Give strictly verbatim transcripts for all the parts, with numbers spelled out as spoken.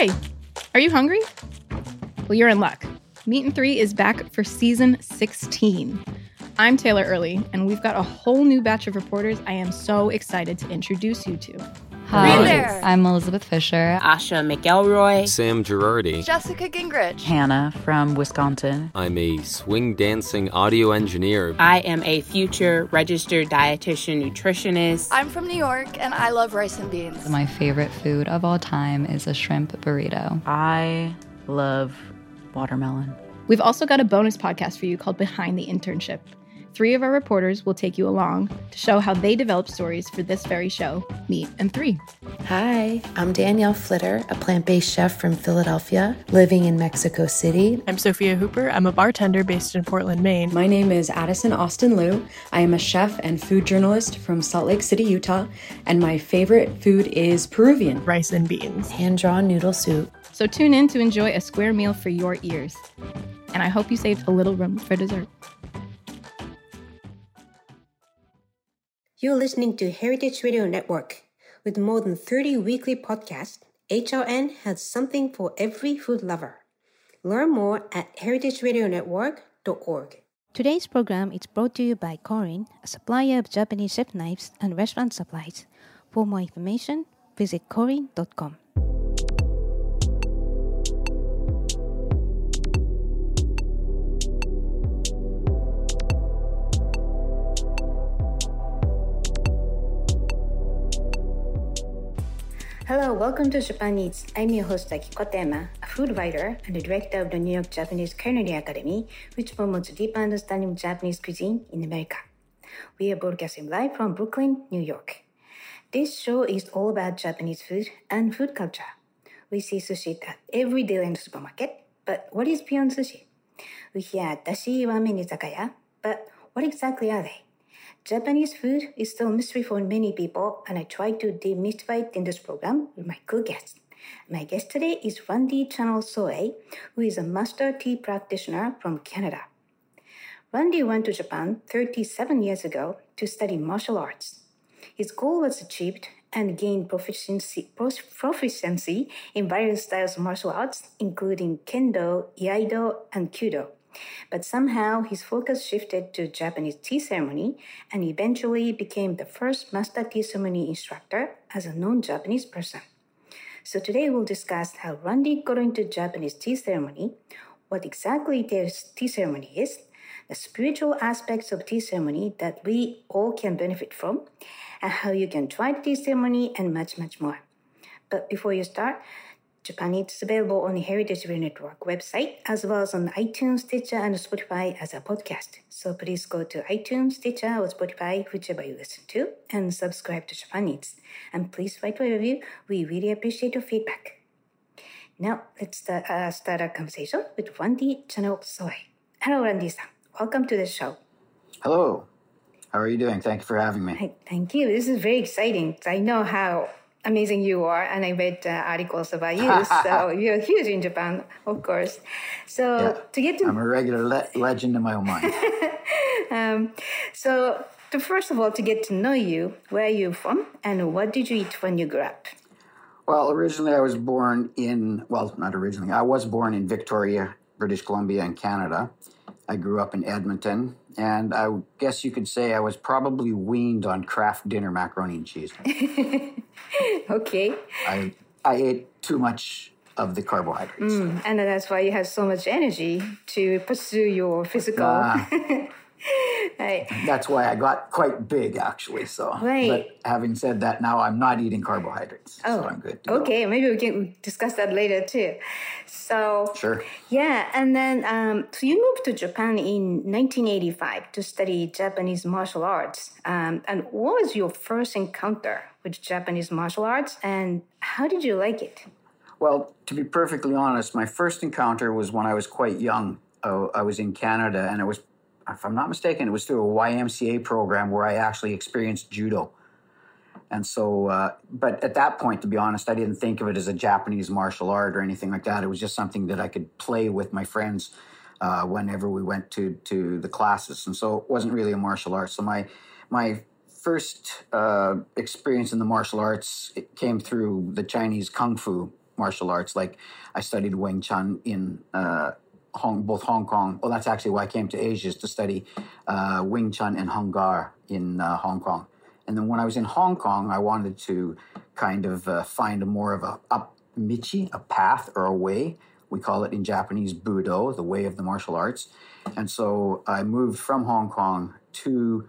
Hey, are you hungry? Well, you're in luck. Meat and Three is back for season sixteen. I'm Taylor Early, and we've got a whole new batch of reporters I am so excited to introduce you to. Hi, there. I'm Elizabeth Fisher. Asha McElroy. Sam Girardi. Jessica Gingrich. Hannah from Wisconsin. I'm a swing dancing audio engineer. I am a future registered dietitian nutritionist. I'm from New York, and I love rice and beans. My favorite food of all time is a shrimp burrito. I love watermelon. We've also got a bonus podcast for you called Behind the Internship. Three of our reporters will take you along to show how they developed stories for this very show, Meat and Three. Hi, I'm Danielle Flitter, a plant-based chef from Philadelphia, living in Mexico City. I'm Sophia Hooper. I'm a bartender based in Portland, Maine. My name is Addison Austin Liu. I am a chef and food journalist from Salt Lake City, Utah, and my favorite food is Peruvian. Rice and beans. Hand-drawn noodle soup. So tune in to enjoy a square meal for your ears. And I hope you saved a little room for dessert. You're listening to Heritage Radio Network. With more than thirty weekly podcasts, H R N has something for every food lover. Learn more at heritage radio network dot org. Today's program is brought to you by Korin, a supplier of Japanese chef knives and restaurant supplies. For more information, visit korin dot com. Hello, welcome to Japan Eats. I'm your host, Akiko Tema, a food writer and the director of the New York Japanese Culinary Academy, which promotes a deeper understanding of Japanese cuisine in America. We are broadcasting live from Brooklyn, New York. This show is all about Japanese food and food culture. We see sushi at every Disneyland supermarket, but what is beyond sushi? We hear dashi ramen izakaya, but what exactly are they? Japanese food is still a mystery for many people, and I try to demystify it in this program with my cool guests. My guest today is Randy Channel Soe, who is a master tea practitioner from Canada. Randy went to Japan thirty-seven years ago to study martial arts. His goal was achieved and gained proficiency, proficiency in various styles of martial arts, including Kendo, Iaido, and Kyudo. But somehow his focus shifted to Japanese tea ceremony and eventually became the first master tea ceremony instructor as a non-Japanese person. So today we'll discuss how Randy got into Japanese tea ceremony, what exactly this tea ceremony is, the spiritual aspects of tea ceremony that we all can benefit from, and how you can try the tea ceremony and much, much more. But before you start, Japan Eats is available on the Heritage Radio Network website, as well as on iTunes, Stitcher, and Spotify as a podcast. So please go to iTunes, Stitcher, or Spotify, whichever you listen to, and subscribe to Japan Eats. And please write a review. We really appreciate your feedback. Now, let's start, uh, start our conversation with Randy Channel Soe. Hello, Randy-san. Welcome to the show. Hello. How are you doing? Thank you for having me. Hi, thank you. This is very exciting. I know how amazing you are, and I read uh, articles about you, so you're huge in Japan, of course. So yeah, to get to... I'm a regular le- legend in my own mind. um, so to first of all, to get to know you, where are you from, and what did you eat when you grew up? Well, originally I was born in, well, not originally, I was born in Victoria, British Columbia in Canada. I grew up in Edmonton, and I guess you could say I was probably weaned on Kraft Dinner macaroni and cheese. Okay. I I ate too much of the carbohydrates. Mm, and that's why you have so much energy to pursue your physical... Uh, right. That's why I got quite big, actually. So, right. But having said that, now I'm not eating carbohydrates, oh, so I'm good to okay. go. Maybe we can discuss that later too. So, sure. Yeah, and then um, so you moved to Japan in nineteen eighty-five to study Japanese martial arts. Um, and what was your first encounter with Japanese martial arts, and how did you like it? Well, to be perfectly honest, my first encounter was when I was quite young. Uh, I was in Canada, and it was, if I'm not mistaken, it was through a Y M C A program where I actually experienced judo. And so, uh, but at that point, to be honest, I didn't think of it as a Japanese martial art or anything like that. It was just something that I could play with my friends uh, whenever we went to to the classes. And so it wasn't really a martial art. So my my first uh, experience in the martial arts, it came through the Chinese Kung Fu martial arts. Like I studied Wing Chun in uh, Hong, both Hong Kong. Well, that's actually why I came to Asia, is to study uh, Wing Chun and Hung Gar in uh, Hong Kong. And then when I was in Hong Kong, I wanted to kind of uh, find a more of a up michi, a path or a way. We call it in Japanese Budo, the way of the martial arts. And so I moved from Hong Kong to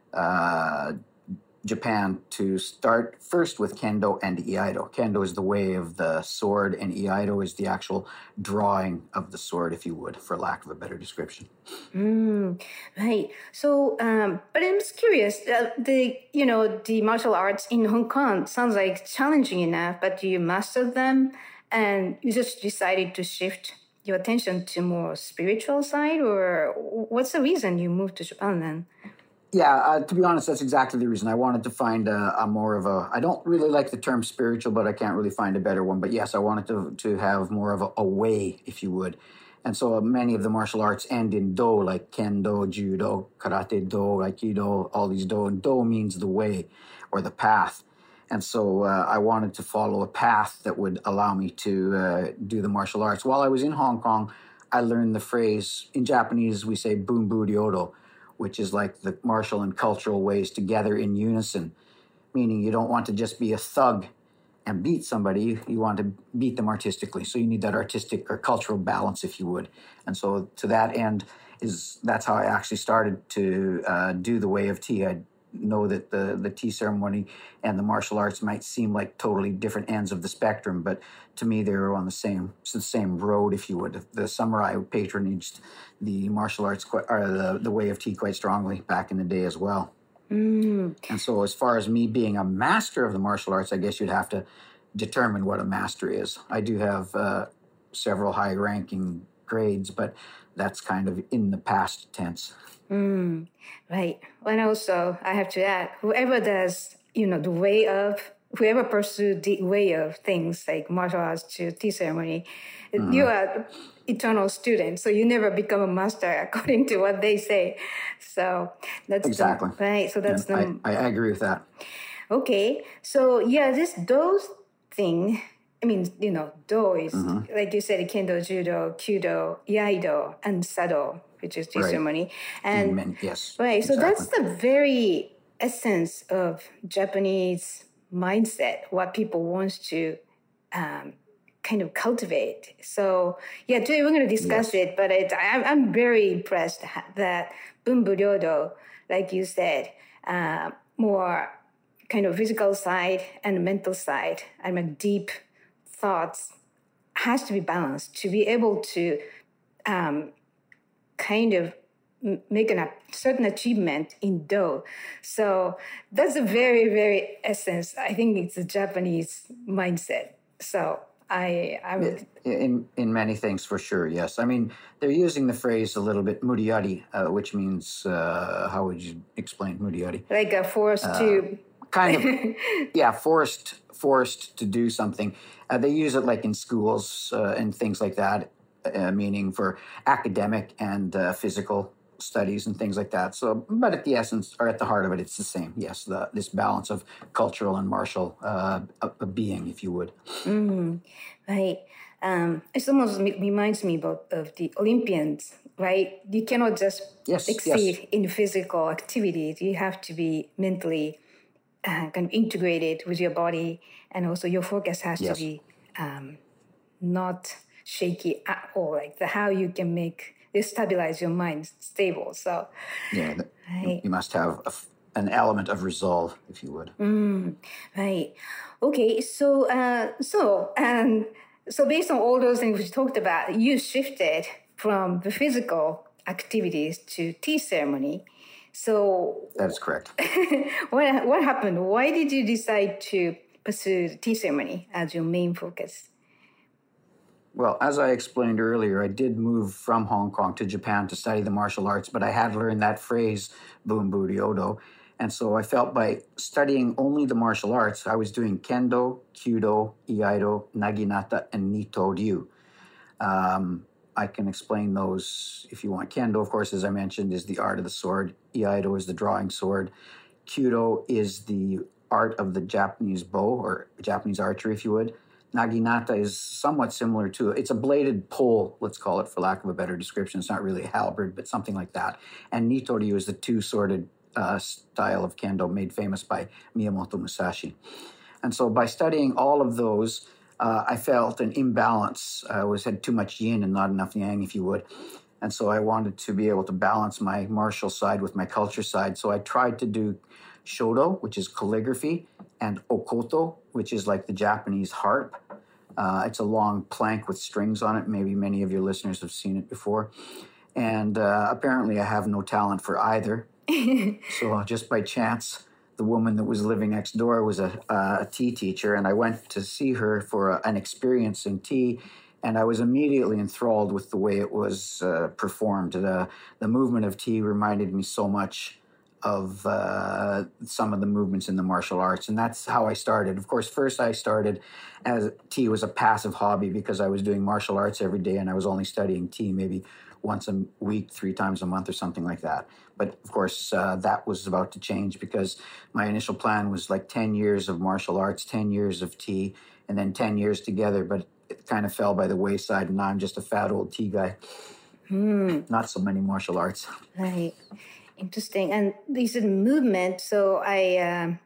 uh, Japan to start first with Kendo and Iaido. Kendo is the way of the sword, and Iaido is the actual drawing of the sword, if you would, for lack of a better description. Mm, right. So, um, but I'm just curious. Uh, the you know the martial arts in Hong Kong sounds like challenging enough, but you mastered them, and you just decided to shift your attention to more spiritual side, or what's the reason you moved to Japan then? Yeah, uh, to be honest, that's exactly the reason. I wanted to find a, a more of a, I don't really like the term spiritual, but I can't really find a better one. But yes, I wanted to, to have more of a, a way, if you would. And so many of the martial arts end in do, like kendo, judo, karate do, aikido, all these do. And do means the way or the path. And so uh, I wanted to follow a path that would allow me to uh, do the martial arts. While I was in Hong Kong, I learned the phrase, in Japanese, we say bunbu ryodo, which is like the martial and cultural ways together in unison, meaning you don't want to just be a thug and beat somebody, you want to beat them artistically. So you need that artistic or cultural balance, if you would. And so to that end, is that's how I actually started to uh, do the way of tea. I know that the, the tea ceremony and the martial arts might seem like totally different ends of the spectrum, but to me, they were on the same the same road, if you would. The samurai patronaged the martial arts, quite, or the, the way of tea quite strongly back in the day as well. Mm. And so as far as me being a master of the martial arts, I guess you'd have to determine what a master is. I do have uh, several high-ranking grades, but that's kind of in the past tense. Mm, right. And also, I have to add, whoever does, you know, the way of, whoever pursues the way of things like martial arts to tea ceremony, mm-hmm. you are eternal student, so you never become a master according to what they say. So that's exactly the, right. So that's yeah, the. I, I agree with that. Okay. So yeah, this do thing. I mean, you know, do is mm-hmm. like you said, kendo, judo, kyudo, iaido, and sado, which is tea right. ceremony. And Men, yes, right. So exactly. that's the very essence of Japanese mindset. What people want to. Um, kind of cultivate. So yeah, today we're going to discuss yes. it, but it, I'm, I'm very impressed that bunbu ryodo, like you said, uh, more kind of physical side and mental side, and like deep thoughts has to be balanced to be able to um, kind of make a certain achievement in do. So that's a very, very essence. I think it's a Japanese mindset. So I, I would... In in many things, for sure, yes. I mean, they're using the phrase a little bit, muriyari, uh, which means, uh, how would you explain muriyari? Like a force uh, to... Kind of, yeah, forced, forced to do something. Uh, they use it like in schools uh, and things like that, uh, meaning for academic and uh, physical studies and things like that. So, but at the essence, or at the heart of it, it's the same. Yes, the, this balance of cultural and martial uh, a, a being, if you would. Mm, right. Um, it almost reminds me about of the Olympians, right? You cannot just yes, exceed yes. in physical activities. You have to be mentally uh, kind of integrated with your body, and also your focus has yes. to be um, not shaky at all. Like the how you can make stabilize your mind stable. So yeah, the, right. you must have a, an element of resolve, if you would. Mm, right. Okay. So uh, so um, so based on all those things we talked about, you shifted from the physical activities to tea ceremony. So that's correct. what what happened? Why did you decide to pursue the tea ceremony as your main focus? Well, as I explained earlier, I did move from Hong Kong to Japan to study the martial arts, but I had learned that phrase, bunbu ryodo. And so I felt by studying only the martial arts, I was doing kendo, kyudo, iaido, naginata, and nito ryu. Um, I can explain those if you want. Kendo, of course, as I mentioned, is the art of the sword. Iaido is the drawing sword. Kyudo is the art of the Japanese bow, or Japanese archery, if you would. Naginata is somewhat similar to it's a bladed pole, let's call it, for lack of a better description. It's not really a halberd, but something like that. And Nitoryu is the two-sworded uh, style of kendo made famous by Miyamoto Musashi. And so by studying all of those, uh, I felt an imbalance. I always had too much yin and not enough yang, if you would. And so I wanted to be able to balance my martial side with my culture side. So I tried to do Shodo, which is calligraphy, and Okoto, which is like the Japanese harp. Uh, it's a long plank with strings on it. Maybe many of your listeners have seen it before. And uh, apparently I have no talent for either. So just by chance, the woman that was living next door was a, a tea teacher, and I went to see her for a, an experience in tea, and I was immediately enthralled with the way it was uh, performed. The, the movement of tea reminded me so much of uh, some of the movements in the martial arts, and that's how I started. Of course, first I started as tea was a passive hobby because I was doing martial arts every day, and I was only studying tea maybe once a week, three times a month or something like that. But of course, uh, that was about to change because my initial plan was like ten years of martial arts, ten years of tea, and then ten years together. But it kind of fell by the wayside, and now I'm just a fat old tea guy. Hmm. Not so many martial arts. Right. Interesting. And this is movement. So I, um,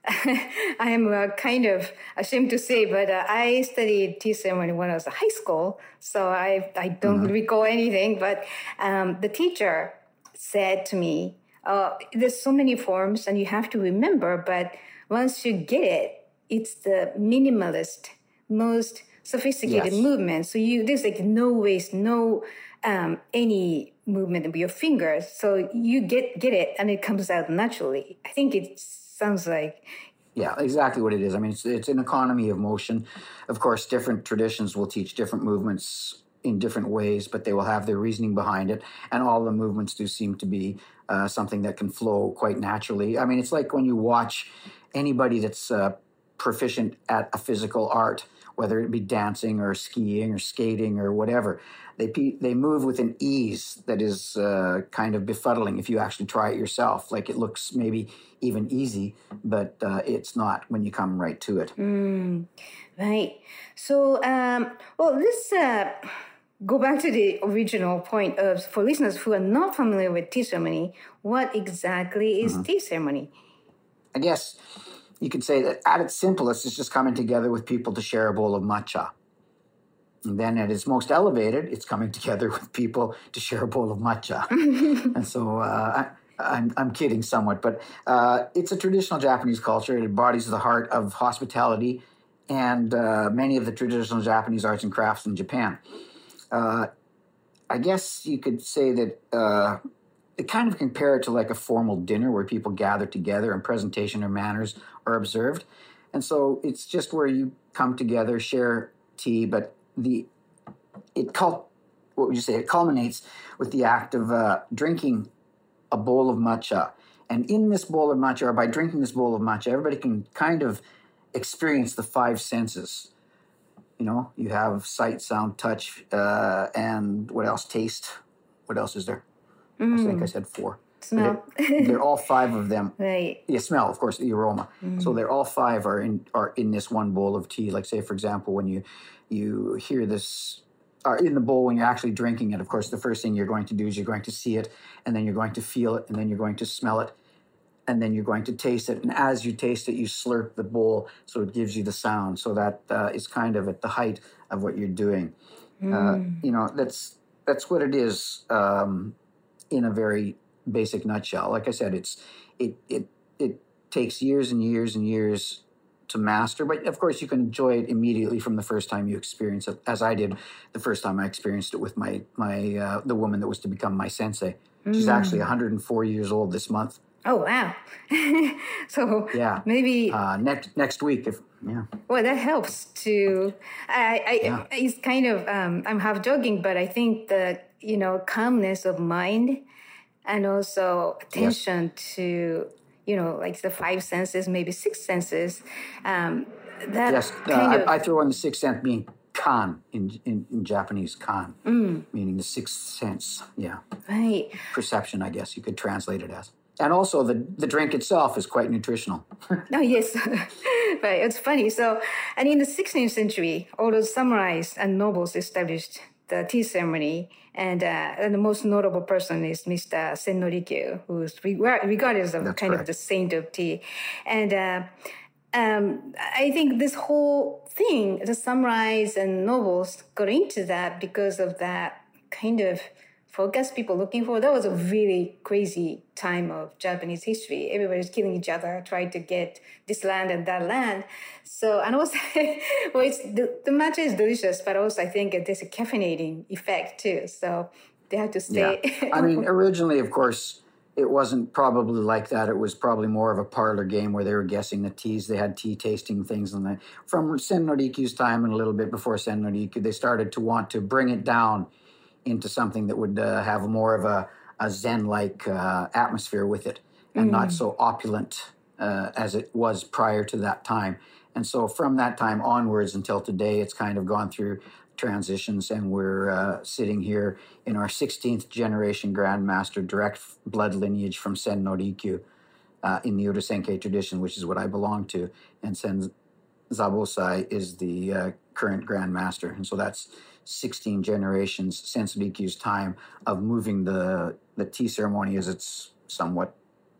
I am uh, kind of ashamed to say, but uh, I studied tea ceremony when I was in high school. So I, I don't mm-hmm. recall anything. But um, the teacher said to me, uh, "There's so many forms, and you have to remember. But once you get it, it's the minimalist, most sophisticated yes. movement. So you there's like no waste, no um, any." movement of your fingers, so you get get it and it comes out naturally. I think it sounds like yeah, exactly what it is. I mean, it's it's an economy of motion. Of course, different traditions will teach different movements in different ways, but they will have their reasoning behind it, and all the movements do seem to be uh, something that can flow quite naturally. I mean, it's like when you watch anybody that's uh, proficient at a physical art, whether it be dancing or skiing or skating or whatever. They they move with an ease that is uh, kind of befuddling if you actually try it yourself. Like it looks maybe even easy, but uh, it's not when you come right to it. Mm, right. So, um, well, let's uh, go back to the original point of, for listeners who are not familiar with tea ceremony, what exactly is mm-hmm. tea ceremony? I guess you could say that at its simplest, it's just coming together with people to share a bowl of matcha. And then at its most elevated, it's coming together with people to share a bowl of matcha. And so uh, I, I'm, I'm kidding somewhat, but uh, it's a traditional Japanese culture. It embodies the heart of hospitality and uh, many of the traditional Japanese arts and crafts in Japan. Uh, I guess you could say that uh, it kind of compare it to like a formal dinner where people gather together and presentation or manners are observed. And so it's just where you come together, share tea, but the it cul- what would you say? It culminates with the act of uh, drinking a bowl of matcha. And in this bowl of matcha, or by drinking this bowl of matcha, everybody can kind of experience the five senses. You know, you have sight, sound, touch, uh, and what else? Taste. What else is there? Mm. I think I said four. Smell. They're, they're all five of them. Right. Yeah, smell, of course, the aroma. Mm. So they're all five are in are in this one bowl of tea. Like, say, for example, when you you hear this, or in the bowl when you're actually drinking it, of course, the first thing you're going to do is you're going to see it, and then you're going to feel it, and then you're going to smell it, and then you're going to taste it. And as you taste it, you slurp the bowl, so it gives you the sound. So that uh, is kind of at the height of what you're doing. Mm. Uh, you know, that's that's what it is um, in a very basic nutshell. Like I said, it's it it it takes years and years and years to master, but of course you can enjoy it immediately from the first time you experience it, as I did the first time I experienced it with my my uh, the woman that was to become my sensei. Mm. She's actually one hundred four years old this month. Oh wow! So yeah, maybe uh, next next week. If yeah, well, that helps to. I, I yeah. It's kind of um, I'm half joking, but I think the you know calmness of mind and also attention yes. to. You know, like the five senses, maybe six senses. Um, that yes, uh, kind of... I, I throw in the sixth sense being kan in, in, in Japanese, kan, mm. meaning the sixth sense. Yeah. Right. Perception, I guess you could translate it as. And also the, the drink itself is quite nutritional. Oh, yes. But it's funny. So, and in the sixteenth century, all those samurais and nobles established the tea ceremony. And, uh, and the most notable person is Mister Sen no Rikyu, who's regarded as a That's kind correct. of the saint of tea. And uh, um, I think this whole thing, the samurais and nobles got into that because of that kind of focus people looking for. That was a really crazy time of Japanese history. Everybody's killing each other, trying to get this land and that land. So, and also, well, it's, the, the matcha is delicious, but also I think there's a caffeinating effect too. So they have to stay. Yeah. I mean, originally, of course, it wasn't probably like that. It was probably more of a parlor game where they were guessing the teas. They had tea tasting things. And the, from Sen no Rikyu's time and a little bit before Sen no Rikyu, they started to want to bring it down into something that would uh, have more of a, a Zen-like uh, atmosphere with it and mm. not so opulent uh, as it was prior to that time. And so from that time onwards until today, it's kind of gone through transitions, and we're uh, sitting here in our sixteenth generation Grandmaster, direct blood lineage from Sen no Rikyu uh, in the Urasenkei tradition, which is what I belong to. And Sen Zabosai is the uh, current Grandmaster. And so that's sixteen generations since Rikyu's time of moving the, the tea ceremony, as it's somewhat,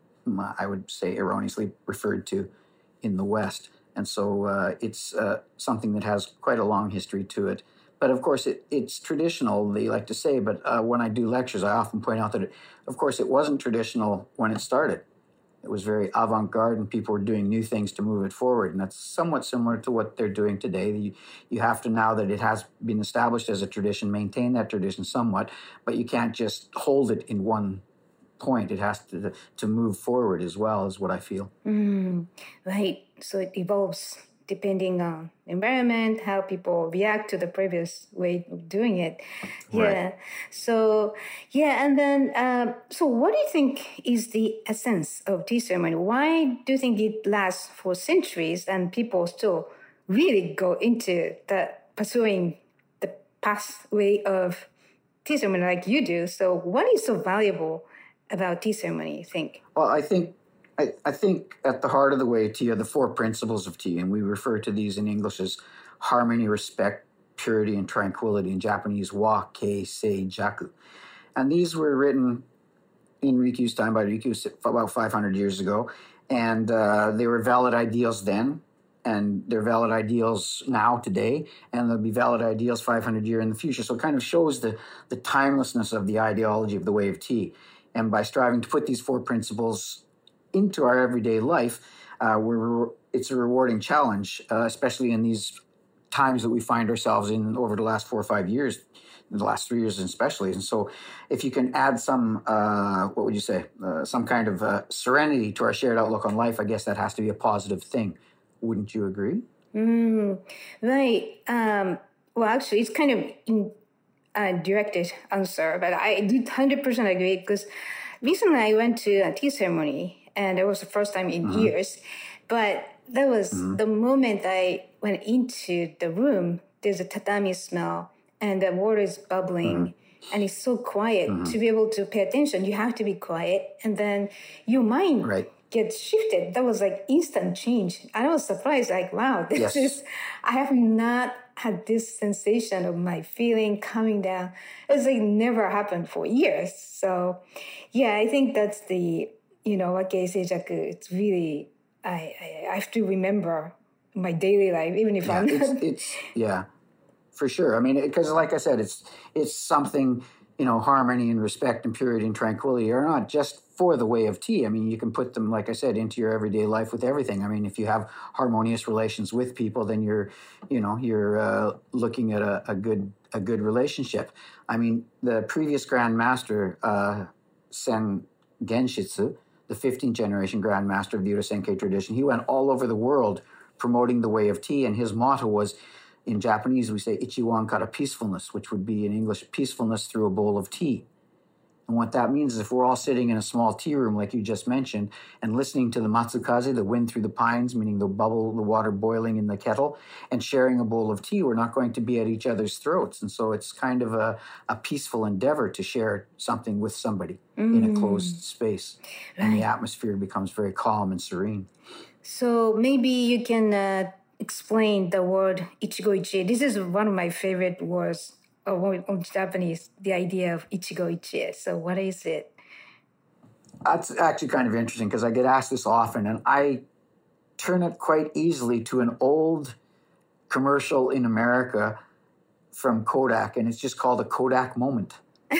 I would say, erroneously referred to in the West. And so uh, it's uh, something that has quite a long history to it. But of course, it, it's traditional, they like to say, but uh, when I do lectures, I often point out that, it, of course, it wasn't traditional when it started. It was very avant-garde, and people were doing new things to move it forward. And that's somewhat similar to what they're doing today. You, you have to, now that it has been established as a tradition, maintain that tradition somewhat, but you can't just hold it in one point. It has to to move forward as well, is what I feel. Mm, right. So it evolves depending on environment, how people react to the previous way of doing it. Yeah. Right. So, yeah. And then, uh, so what do you think is the essence of tea ceremony? Why do you think it lasts for centuries and people still really go into the pursuing the pathway of tea ceremony like you do? So what is so valuable about tea ceremony, you think? Well, I think I, I think at the heart of the way of tea are the four principles of tea, and we refer to these in English as harmony, respect, purity, and tranquility. In Japanese, wa, kei, sei, jaku. And these were written in Rikyu's time by Rikyu about five hundred years ago, and uh, they were valid ideals then, and they're valid ideals now, today, and they'll be valid ideals five hundred years in the future. So it kind of shows the, the timelessness of the ideology of the way of tea. And by striving to put these four principles into our everyday life, uh, we're, it's a rewarding challenge, uh, especially in these times that we find ourselves in over the last four or five years, in the last three years especially. And so if you can add some, uh, what would you say, uh, some kind of uh, serenity to our shared outlook on life, I guess that has to be a positive thing. Wouldn't you agree? Mm, right. Um, well, actually, it's kind of in a directed answer, but I do one hundred percent agree, because recently I went to a tea ceremony, and it was the first time in mm-hmm. years. But that was mm-hmm. the moment I went into the room, there's a tatami smell, and the water is bubbling, mm-hmm. and it's so quiet. Mm-hmm. To be able to pay attention, you have to be quiet, and then your mind right. gets shifted. That was like instant change. I was surprised, like, wow, this yes. is, I have not had this sensation of my feeling coming down. It's like never happened for years. So yeah, I think that's the, you know, Wake Seijaku, it's really, I, I, I have to remember my daily life, even if yeah, I'm it's, not. It's, yeah, for sure. I mean, because like I said, it's it's something, you know, harmony and respect and purity and tranquility are not just for the way of tea. I mean, you can put them, like I said, into your everyday life with everything. I mean, if you have harmonious relations with people, then you're, you know, you're uh, looking at a, a good a good relationship. I mean, the previous Grand Master, uh, Sen Genshitsu, the fifteenth generation Grand Master of the Urasenkei tradition, he went all over the world promoting the way of tea, and his motto was, in Japanese, we say, Ichiwan kara peacefulness, which would be in English, peacefulness through a bowl of tea. And what that means is if we're all sitting in a small tea room, like you just mentioned, and listening to the matsukaze, the wind through the pines, meaning the bubble, the water boiling in the kettle, and sharing a bowl of tea, we're not going to be at each other's throats. And so it's kind of a, a peaceful endeavor to share something with somebody mm. in a closed space. Right. And the atmosphere becomes very calm and serene. So maybe you can uh, explain the word ichigo ichie. This is one of my favorite words. Of Japanese, the idea of ichigo ichie. So what is it? That's actually kind of interesting because I get asked this often, and I turn it quite easily to an old commercial in America from Kodak, and it's just called a Kodak moment.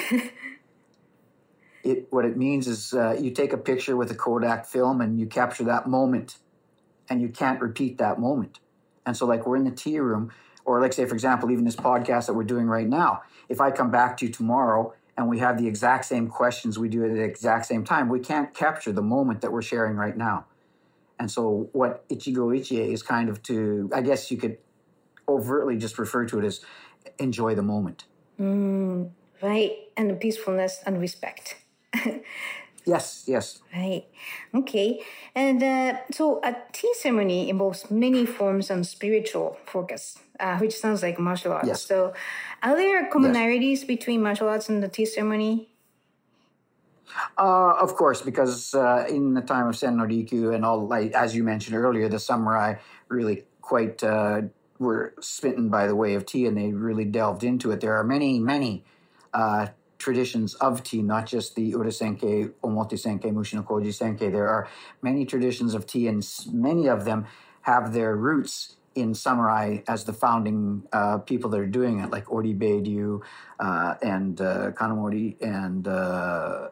it What it means is uh, you take a picture with a Kodak film and you capture that moment, and you can't repeat that moment. And so like we're in the tea room, or like say, for example, even this podcast that we're doing right now, if I come back to you tomorrow and we have the exact same questions we do at the exact same time, we can't capture the moment that we're sharing right now. And so what ichigo ichie is kind of to, I guess you could overtly just refer to it as enjoy the moment. Mm, right. And peacefulness and respect. Yes, yes. Right. Okay. And uh, so a tea ceremony involves many forms and spiritual focus, uh, which sounds like martial arts. Yes. So are there commonalities yes. between martial arts and the tea ceremony? Uh, of course, because uh, in the time of Sen no Rikyu and all, like, as you mentioned earlier, the samurai really quite uh, were smitten by the way of tea, and they really delved into it. There are many, many uh traditions of tea, not just the Ura Senkei, Omote Senkei, Mushi no Koji Senkei. There are many traditions of tea, and many of them have their roots in samurai as the founding uh, people that are doing it, like Ori Beiryu uh, and uh, Kanamori and uh,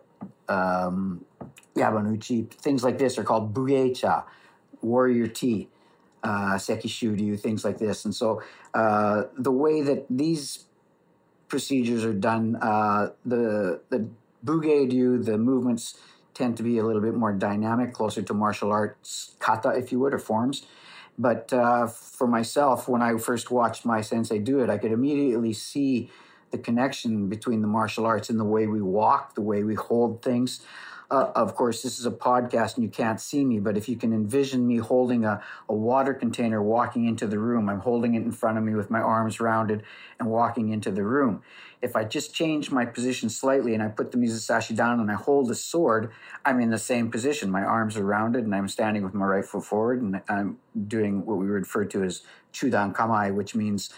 um, Yabanuchi. Things like this are called Bugeicha, warrior tea, uh, Sekishuryu, things like this. And so uh, the way that these procedures are done, uh, the the Bugeidu, the movements tend to be a little bit more dynamic, closer to martial arts kata, if you would, or forms. But uh, for myself, when I first watched my sensei do it, I could immediately see the connection between the martial arts and the way we walk, the way we hold things. Uh, of course, this is a podcast and you can't see me, but if you can envision me holding a, a water container walking into the room, I'm holding it in front of me with my arms rounded and walking into the room. If I just change my position slightly and I put the mizusashi down and I hold the sword, I'm in the same position. My arms are rounded and I'm standing with my right foot forward, and I'm doing what we refer to as chudan kamai, which means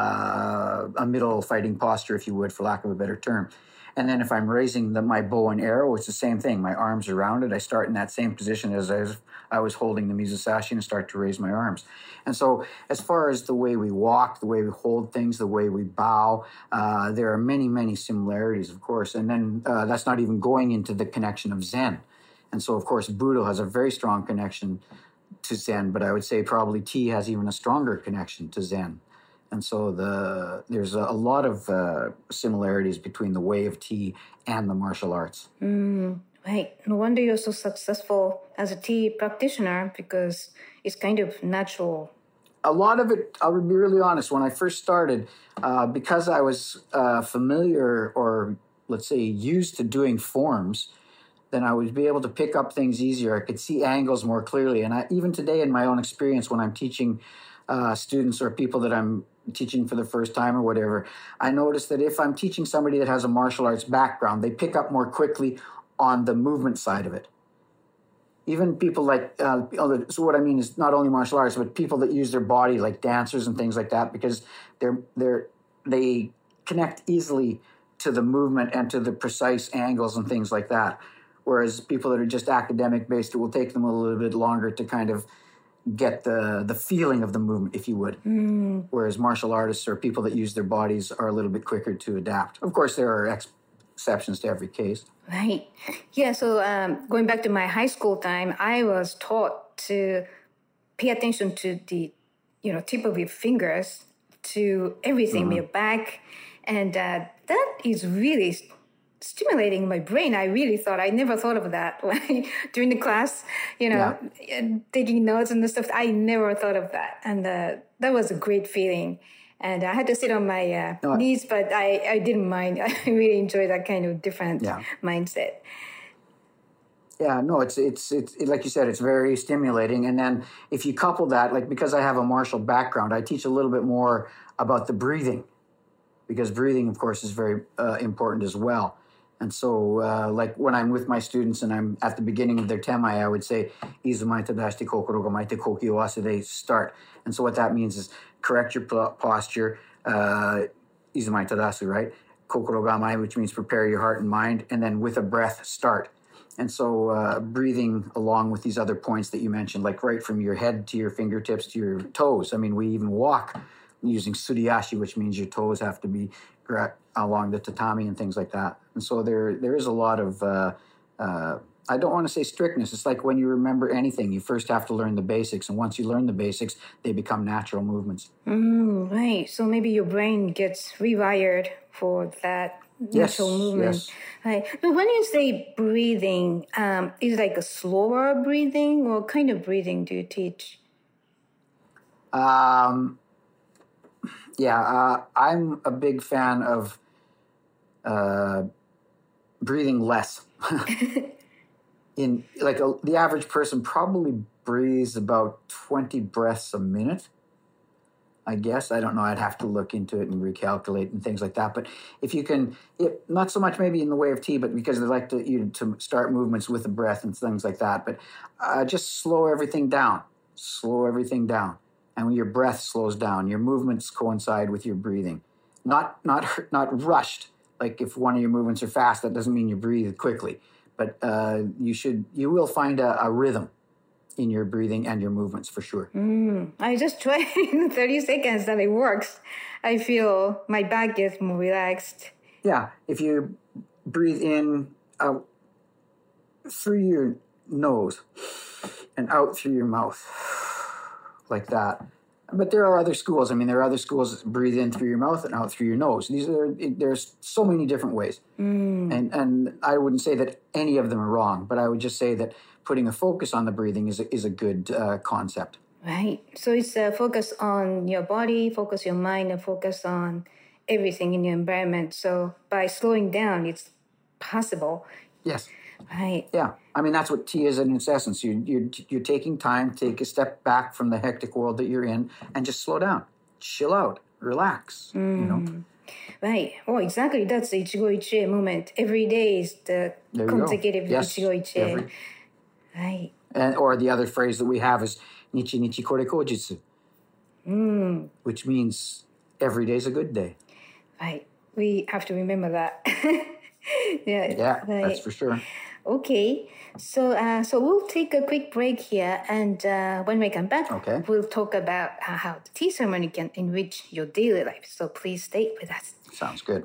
uh, a middle fighting posture, if you would, for lack of a better term. And then if I'm raising the, my bow and arrow, it's the same thing. My arms are rounded. I start in that same position as I was, I was holding the mizusashi and start to raise my arms. And so as far as the way we walk, the way we hold things, the way we bow, uh, there are many, many similarities, of course. And then uh, that's not even going into the connection of Zen. And so, of course, Budo has a very strong connection to Zen, but I would say probably tea has even a stronger connection to Zen. And so the there's a, a lot of uh, similarities between the way of tea and the martial arts. Mm, right. No wonder you're so successful as a tea practitioner, because it's kind of natural. A lot of it, I'll be really honest, when I first started, uh, because I was uh, familiar or, let's say, used to doing forms, then I would be able to pick up things easier. I could see angles more clearly. And I, even today in my own experience, when I'm teaching uh, students or people that I'm teaching for the first time or whatever, I notice that if I'm teaching somebody that has a martial arts background, they pick up more quickly on the movement side of it. Even people like, uh, so what I mean is not only martial arts, but people that use their body, like dancers and things like that, because they're they're they connect easily to the movement and to the precise angles and things like that. Whereas people that are just academic based, it will take them a little bit longer to kind of get the the feeling of the movement, if you would. Mm. Whereas martial artists or people that use their bodies are a little bit quicker to adapt. Of course, there are ex- exceptions to every case. Right. Yeah, so um, going back to my high school time, I was taught to pay attention to the, you know, tip of your fingers, to everything, mm-hmm. your back. And uh, that is really stimulating my brain. I really thought, I never thought of that when, during the class, you know, yeah. taking notes and the stuff. I never thought of that. And uh, that was a great feeling. And I had to sit on my uh, No, I- knees, but I, I didn't mind. I really enjoy that kind of different Yeah. mindset. Yeah, no, it's it's it's it, like you said, it's very stimulating. And then if you couple that, like because I have a martial background, I teach a little bit more about the breathing, because breathing, of course, is very uh, important as well. And so, uh, like when I'm with my students and I'm at the beginning of their temai, I would say, "Izumai tadashite kokoro ga maite koki o ase," they start. And so what that means is correct your po- posture, uh, izumai tadasu, right? Kokoro ga mai, which means prepare your heart and mind, and then with a breath, start. And so uh, breathing along with these other points that you mentioned, like right from your head to your fingertips to your toes. I mean, we even walk using suriyashi, which means your toes have to be correct along the tatami and things like that. And so there there is a lot of, uh, uh, I don't want to say strictness. It's like when you remember anything, you first have to learn the basics. And once you learn the basics, they become natural movements. Mm, right. So maybe your brain gets rewired for that Yes, natural movement. yes. Right. But when you say breathing, um, is it like a slower breathing? What kind of breathing do you teach? Um, yeah, uh, I'm a big fan of uh, breathing less. In like a, the average person probably breathes about twenty breaths a minute. I guess I don't know. I'd have to look into it and recalculate and things like that. But if you can, it, not so much maybe in the way of tea, but because they like to you to start movements with the breath and things like that. But uh, just slow everything down. Slow everything down. And when your breath slows down, your movements coincide with your breathing. Not not not rushed. Like if one of your movements are fast, that doesn't mean you breathe quickly. But uh, you should you will find a, a rhythm in your breathing and your movements for sure. Mm, I just tried in thirty seconds and it works. I feel my back gets more relaxed. Yeah, if you breathe in out through your nose and out through your mouth, like that. But there are other schools. I mean, there are other schools that breathe in through your mouth and out through your nose. These are there's so many different ways, Mm. and and I wouldn't say that any of them are wrong, but I would just say that putting a focus on the breathing is a, is a good uh, concept. Right. So it's a focus on your body, focus your mind, and focus on everything in your environment. So by slowing down, it's possible. Yes. Right. Yeah. I mean, that's what tea is in its essence. You, you're, you're taking time, take a step back from the hectic world that you're in and just slow down, chill out, relax, you know. Right. Oh, exactly. That's the Ichigo Ichie movement. Every day is the There you go. consecutive Yes, Ichigo Ichie. every- Right. And, or the other phrase that we have is Nichi Nichi Kore Kojitsu, Mm. which means every day's a good day. Right. We have to remember that. yeah. Yeah, Right. that's for sure. Okay, so uh, so we'll take a quick break here, and uh, when we come back, Okay. we'll talk about uh, how the tea ceremony can enrich your daily life. So please stay with us. Sounds good.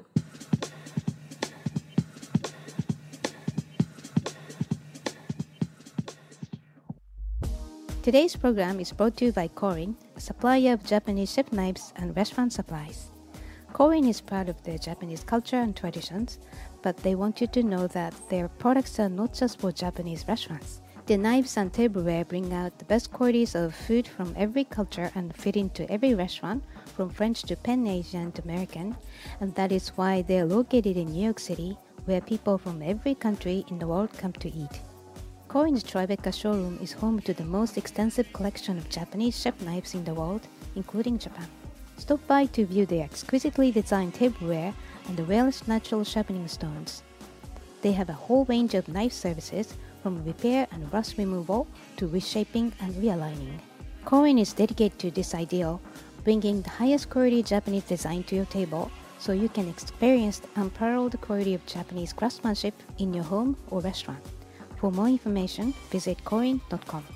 Today's program is brought to you by Korin, a supplier of Japanese chef knives and restaurant supplies. Korin is proud of their Japanese culture and traditions, but they want you to know that their products are not just for Japanese restaurants. Their knives and tableware bring out the best qualities of food from every culture and fit into every restaurant, from French to Pan Asian to American, and that is why they are located in New York City, where people from every country in the world come to eat. Korin's Tribeca showroom is home to the most extensive collection of Japanese chef knives in the world, including Japan. Stop by to view their exquisitely designed tableware and the rarest natural sharpening stones. They have a whole range of knife services, from repair and rust removal to reshaping and realigning. Korin is dedicated to this ideal, bringing the highest quality Japanese design to your table, so you can experience the unparalleled quality of Japanese craftsmanship in your home or restaurant. For more information, visit korin dot com.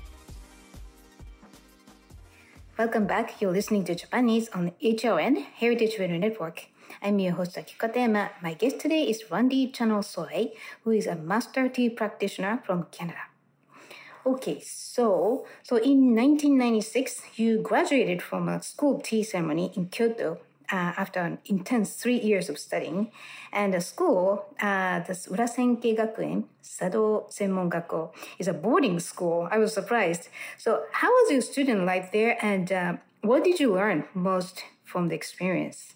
Welcome back. You're listening to Japanese on H O N, Heritage Radio Network. I'm your host, Akiko Tema. My guest today is Randy Channel Soe, who is a master tea practitioner from Canada. Okay, so so in nineteen ninety-six, you graduated from a school tea ceremony in Kyoto uh, after an intense three years of studying. And the school, uh, the Urasenke Gakuen, Sado Senmon Gakko, is a boarding school. I was surprised. So how was your student life there? And uh, what did you learn most from the experience?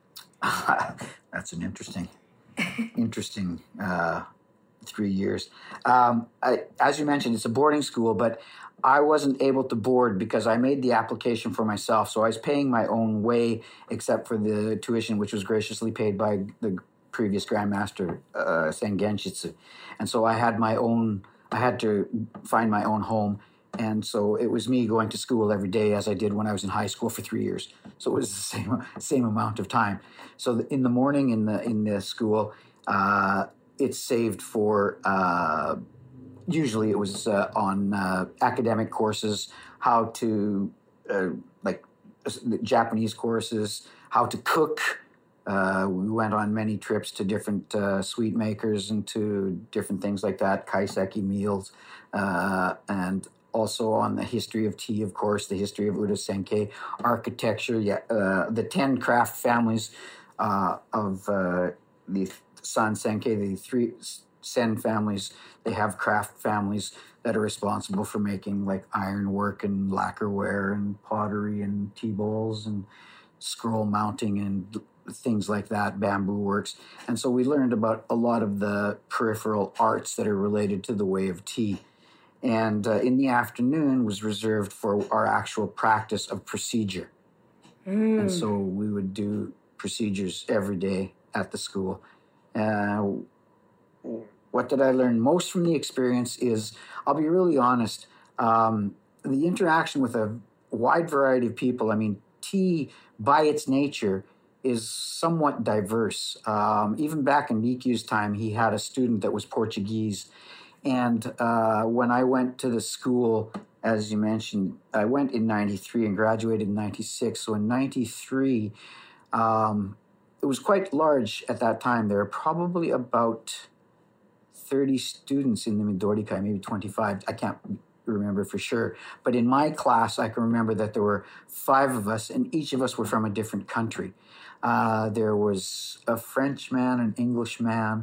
That's an interesting, interesting uh, three years. Um, I, as you mentioned, it's a boarding school, but I wasn't able to board because I made the application for myself. So I was paying my own way, except for the tuition, which was graciously paid by the previous Grandmaster, uh, Sengenshitsu. And so I had my own, I had to find my own home. And so it was me going to school every day as I did when I was in high school for three years. So it was the same same amount of time. So in the morning in the in the school, uh, it's saved for, uh, usually it was uh, on uh, academic courses, how to, uh, like Japanese courses, how to cook. Uh, we went on many trips to different uh, sweet makers and to different things like that, kaiseki meals, uh, and also on the history of tea, of course, the history of Uda Senkei, architecture, yeah, uh, the ten craft families uh, of uh, the San Senkei, the three Sen families. They have craft families that are responsible for making like ironwork and lacquerware and pottery and tea bowls and scroll mounting and things like that, bamboo works. And so we learned about a lot of the peripheral arts that are related to the way of tea. And uh, in the afternoon was reserved for our actual practice of procedure. Mm. And so we would do procedures every day at the school. Uh, what did I learn most from the experience is, I'll be really honest, um, the interaction with a wide variety of people. I mean, tea by its nature is somewhat diverse. Um, even back in Nikyu's time, he had a student that was Portuguese. And uh, when I went to the school, as you mentioned, I went in ninety-three and graduated in ninety-six. So in ninety-three, um, it was quite large at that time. There were probably about thirty students in the Midorikai, maybe twenty-five. I can't remember for sure. But in my class, I can remember that there were five of us, and each of us were from a different country. Uh, there was a French man, an English man,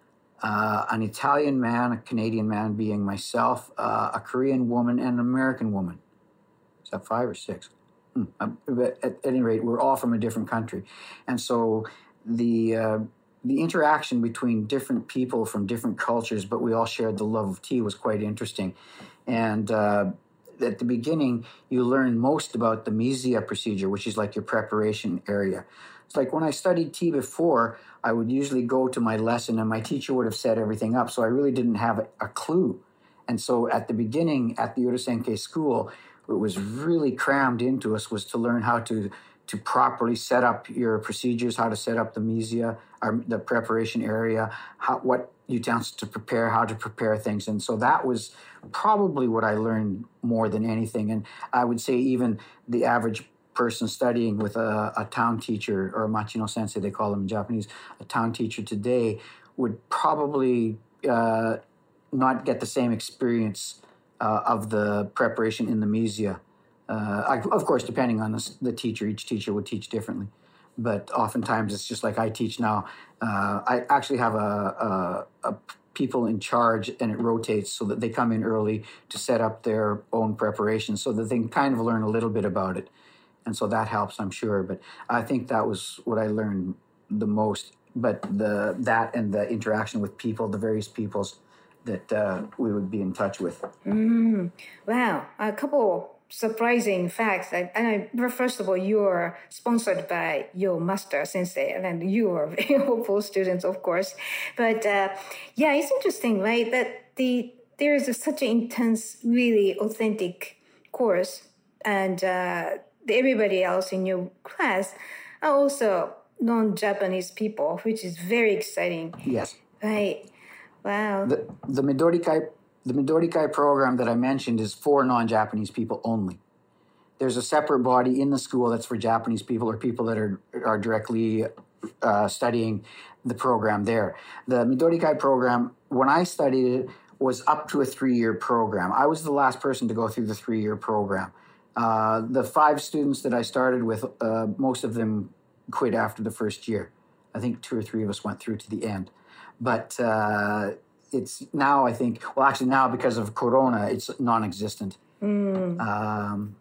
Uh, an Italian man, a Canadian man being myself, uh, a Korean woman, and an American woman. Is that five or six? Hmm. But at, at any rate, we're all from a different country. And so the uh, the interaction between different people from different cultures, but we all shared the love of tea, was quite interesting. And uh, at the beginning, you learn most about the Mizuya procedure, which is like your preparation area. It's like when I studied tea before, I would usually go to my lesson and my teacher would have set everything up. So I really didn't have a, a clue. And so at the beginning at the Uda Senkei school, what was really crammed into us was to learn how to, to properly set up your procedures, how to set up the Mizuya, or the preparation area, how, what utensils to prepare, how to prepare things. And so that was probably what I learned more than anything. And I would say even the average person studying with a, a town teacher, or a machino sensei, they call them in Japanese, a town teacher today, would probably uh, not get the same experience uh, of the preparation in the Mizuya. Uh, of course, depending on the, the teacher, each teacher would teach differently. But oftentimes it's just like I teach now. Uh, I actually have a, a, a people in charge, and it rotates so that they come in early to set up their own preparation so that they can kind of learn a little bit about it. And so that helps, I'm sure. But I think that was what I learned the most. But the that and the interaction with people, the various peoples that uh, we would be in touch with. Mm, wow, a couple surprising facts. And I, first of all, you're sponsored by your master sensei, and then you are very hopeful students, of course. But uh, yeah, it's interesting, right? That the there is a, such an intense, really authentic course, and uh, everybody else in your class are also non-Japanese people, which is very exciting. Yes. Right. Wow. The, the Midorikai, the Midorikai program that I mentioned is for non-Japanese people only. There's a separate body in the school that's for Japanese people or people that are, are directly uh, studying the program there. The Midorikai program, when I studied it, was up to a three-year program. I was the last person to go through the three-year program. Uh, the five students that I started with, uh, most of them quit after the first year. I think two or three of us went through to the end. But uh, it's now, I think, well, actually now because of Corona, it's non-existent. Mm. Um,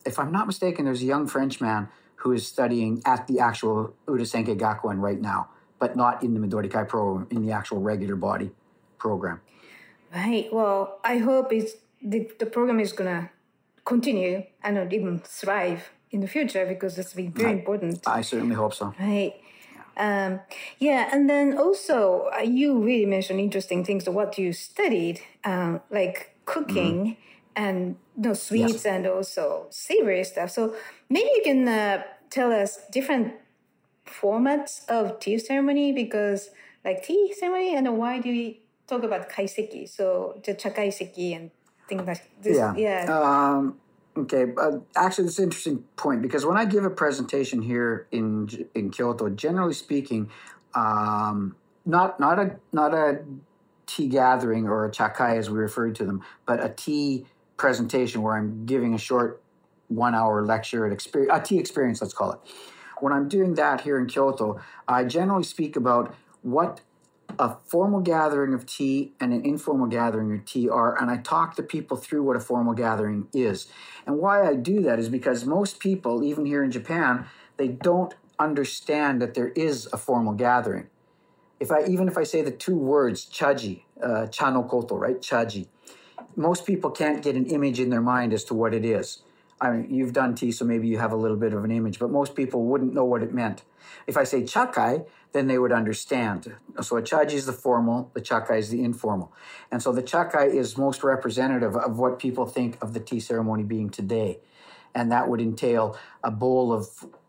if I'm not mistaken, there's a young French man who is studying at the actual Urasenke Gakuen right now, but not in the Midori Kai program, in the actual regular body program. Right. Well, I hope it's the, the program is going to continue and even thrive in the future, because it's been very I, important. I certainly hope so. Right. Um, yeah, and then also uh, you really mentioned interesting things of what you studied, um, like cooking mm-hmm. and you know, sweets yes. and also savory stuff. So maybe you can uh, tell us different formats of tea ceremony, because like tea ceremony, and why do we talk about kaiseki? So the chakaiseki and things like this. Yeah. yeah. Um, Okay, uh, actually, it's an interesting point, because when I give a presentation here in in Kyoto, generally speaking, um, not not a not a tea gathering or a chakai as we refer to them, but a tea presentation where I'm giving a short one-hour lecture, at experience, a tea experience, let's call it. When I'm doing that here in Kyoto, I generally speak about what a formal gathering of tea and an informal gathering of tea are, and I talk to people through what a formal gathering is. And why I do that is because most people, even here in Japan, they don't understand that there is a formal gathering. If I even if I say the two words chaji, uh, cha no koto, right, chaji, most people can't get an image in their mind as to what it is. I mean, you've done tea, so maybe you have a little bit of an image, but most people wouldn't know what it meant. If I say chakai, then they would understand. So a chaji is the formal, the chakai is the informal. And so the chakai is most representative of what people think of the tea ceremony being today. And that would entail a bowl of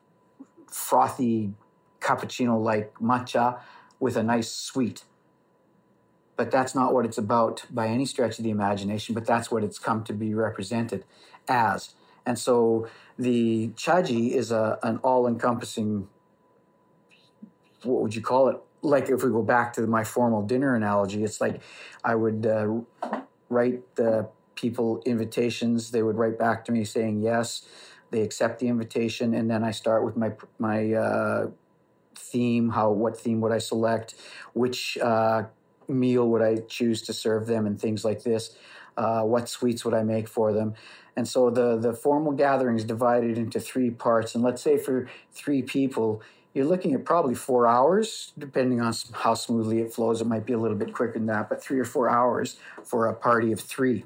frothy cappuccino-like matcha with a nice sweet. But that's not what it's about by any stretch of the imagination, but that's what it's come to be represented as. And so the chaji is a, an all-encompassing, what would you call it? Like if we go back to my formal dinner analogy, it's like I would uh, write the people invitations. They would write back to me saying yes, they accept the invitation, and then I start with my my uh, theme. How what theme would I select? Which uh, meal would I choose to serve them, and things like this. Uh, what sweets would I make for them? And so the the formal gathering is divided into three parts. And let's say for three people, you're looking at probably four hours, depending on how smoothly it flows. It might be a little bit quicker than that, but three or four hours for a party of three.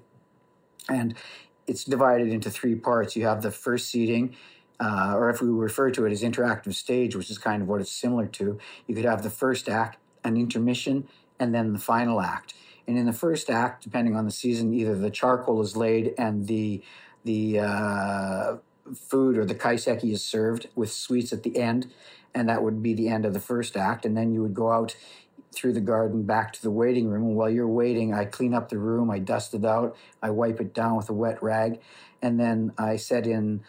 And it's divided into three parts. You have the first seating, uh, or if we refer to it as interactive stage, which is kind of what it's similar to, you could have the first act, an intermission, and then the final act. And in the first act, depending on the season, either the charcoal is laid and the the uh, food or the kaiseki is served with sweets at the end, and that would be the end of the first act. And then you would go out through the garden back to the waiting room. And while you're waiting, I clean up the room, I dust it out, I wipe it down with a wet rag, and then I set in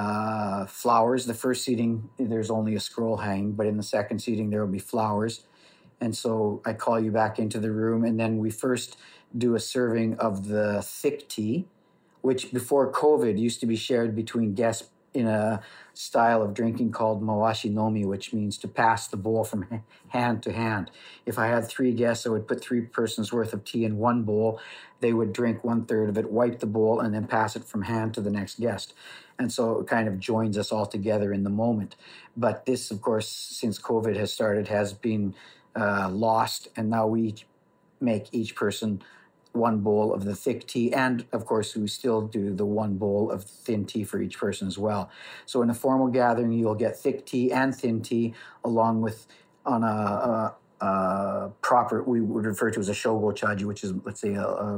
uh, flowers. The first seating, there's only a scroll hanging, but in the second seating, there will be flowers. And so I call you back into the room, and then we first do a serving of the thick tea, which before COVID used to be shared between guests in a style of drinking called mawashi nomi, which means to pass the bowl from hand to hand. If I had three guests, I would put three persons worth of tea in one bowl. They would drink one third of it, wipe the bowl, and then pass it from hand to the next guest. And so it kind of joins us all together in the moment. But this, of course, since COVID has started, has been uh, lost. And now we each make each person one bowl of the thick tea. And of course, we still do the one bowl of thin tea for each person as well. So in a formal gathering, you'll get thick tea and thin tea along with on a, a, a proper, we would refer to as a shogo chaji, which is, let's say, a, a,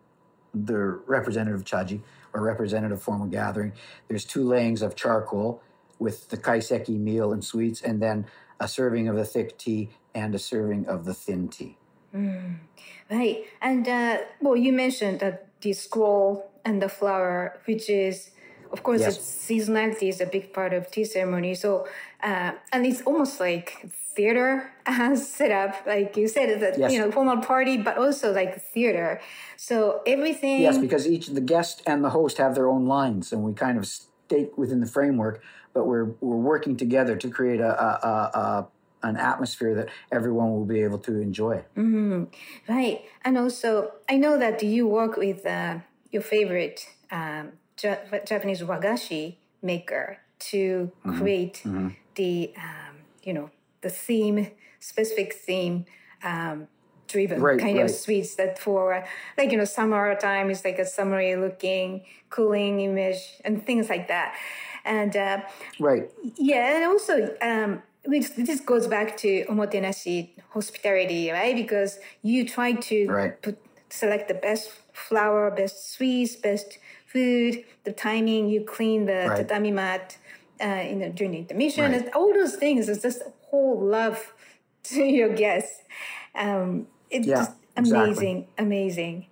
the representative chaji or representative formal gathering. There's two layings of charcoal with the kaiseki meal and sweets, and then a serving of the thick tea and a serving of the thin tea. Mm, right. And, uh, well, you mentioned that the scroll and the flower, which is, of course, yes. it's, seasonality is a big part of tea ceremony. So, uh, and it's almost like theater as set up, like you said, that, yes. you know, formal party, but also like theater. So everything. Yes, because each the guest and the host have their own lines, and we kind of stay within the framework, but we're we're working together to create a, a, a, a an atmosphere that everyone will be able to enjoy. Mm-hmm. Right. And also, I know that you work with uh, your favorite um, Ja- Japanese wagashi maker to Mhm. create Mhm. the, um, you know, the theme, specific theme um, driven Right, kind right. of sweets that for, uh, like, you know, summer time is like a summery looking, cooling image and things like that. And uh, Right. yeah, and also, um, which this goes back to omotenashi, hospitality, right? Because you try to Right. put, select the best flour, best sweets, best food, the timing, you clean the Right. tatami mat uh, you know, during the intermission, Right. and all those things. It's just whole love to your guests. Um, it's Yeah, just exactly. amazing, amazing.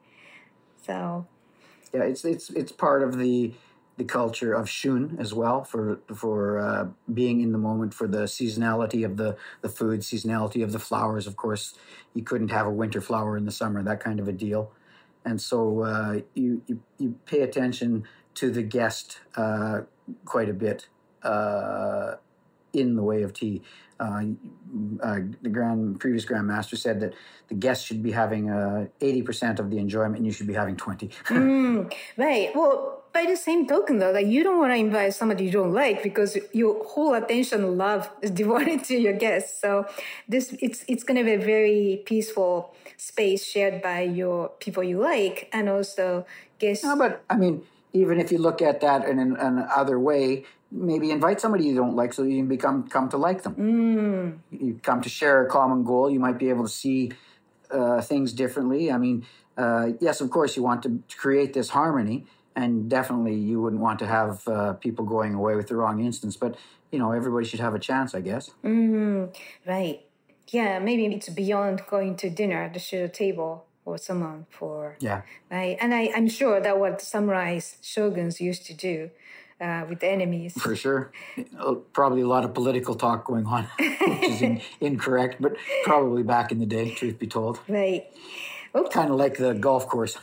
So Yeah, it's it's it's part of the the culture of shun as well for for uh, being in the moment, for the seasonality of the the food, seasonality of the flowers. Of course, you couldn't have a winter flower in the summer, that kind of a deal. And so uh, you, you you pay attention to the guest uh, quite a bit uh, in the way of tea. Uh, uh, the grand previous grandmaster said that the guest should be having uh, eighty percent of the enjoyment, and you should be having twenty. Mm, right. Well, by the same token, though, like you don't want to invite somebody you don't like because your whole attention, love is devoted to your guests. So this, it's it's going to be a very peaceful space shared by your people you like, and also guests. No, but I mean, even if you look at that in an, an other way, maybe invite somebody you don't like so you can become come to like them. Mm. You come to share a common goal. You might be able to see uh, things differently. I mean, uh, yes, of course, you want to create this harmony, and definitely you wouldn't want to have uh, people going away with the wrong instance. But you know, everybody should have a chance, I guess. Mm, right. Yeah, maybe it's beyond going to dinner to share a table or someone for. Yeah. Right, and I, I'm sure that what samurais shoguns used to do. Uh, with the enemies. For sure. Uh, Probably a lot of political talk going on, which is in, incorrect, but probably back in the day, truth be told. Right. Oops. Kind of like the golf course.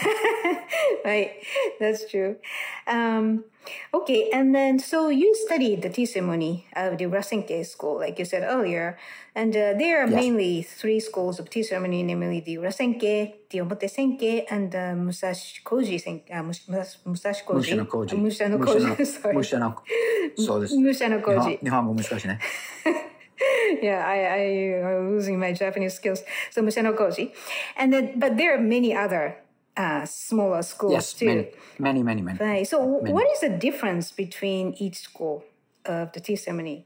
Right, that's true. Um, okay, and then so you studied the tea ceremony of the Urasenke school, like you said earlier, and uh, there are Yes. mainly three schools of tea ceremony, namely the Urasenke, the Omote Senke, and the Musashi Koji Senke. Uh, Mus- Mus- Musashi Koji. 武者の工事。 Uh, Musha no 武者の Koji. Sorry. 武者のそうです。 Musha no 日本 Koji. 日本語難しいね。 Yeah, I, I, I'm losing my Japanese skills. So Musha no Koji. And then, but there are many other uh, smaller schools Yes, too. many, many, many, many. Right. So, w- Many. what is the difference between each school of the tea ceremony?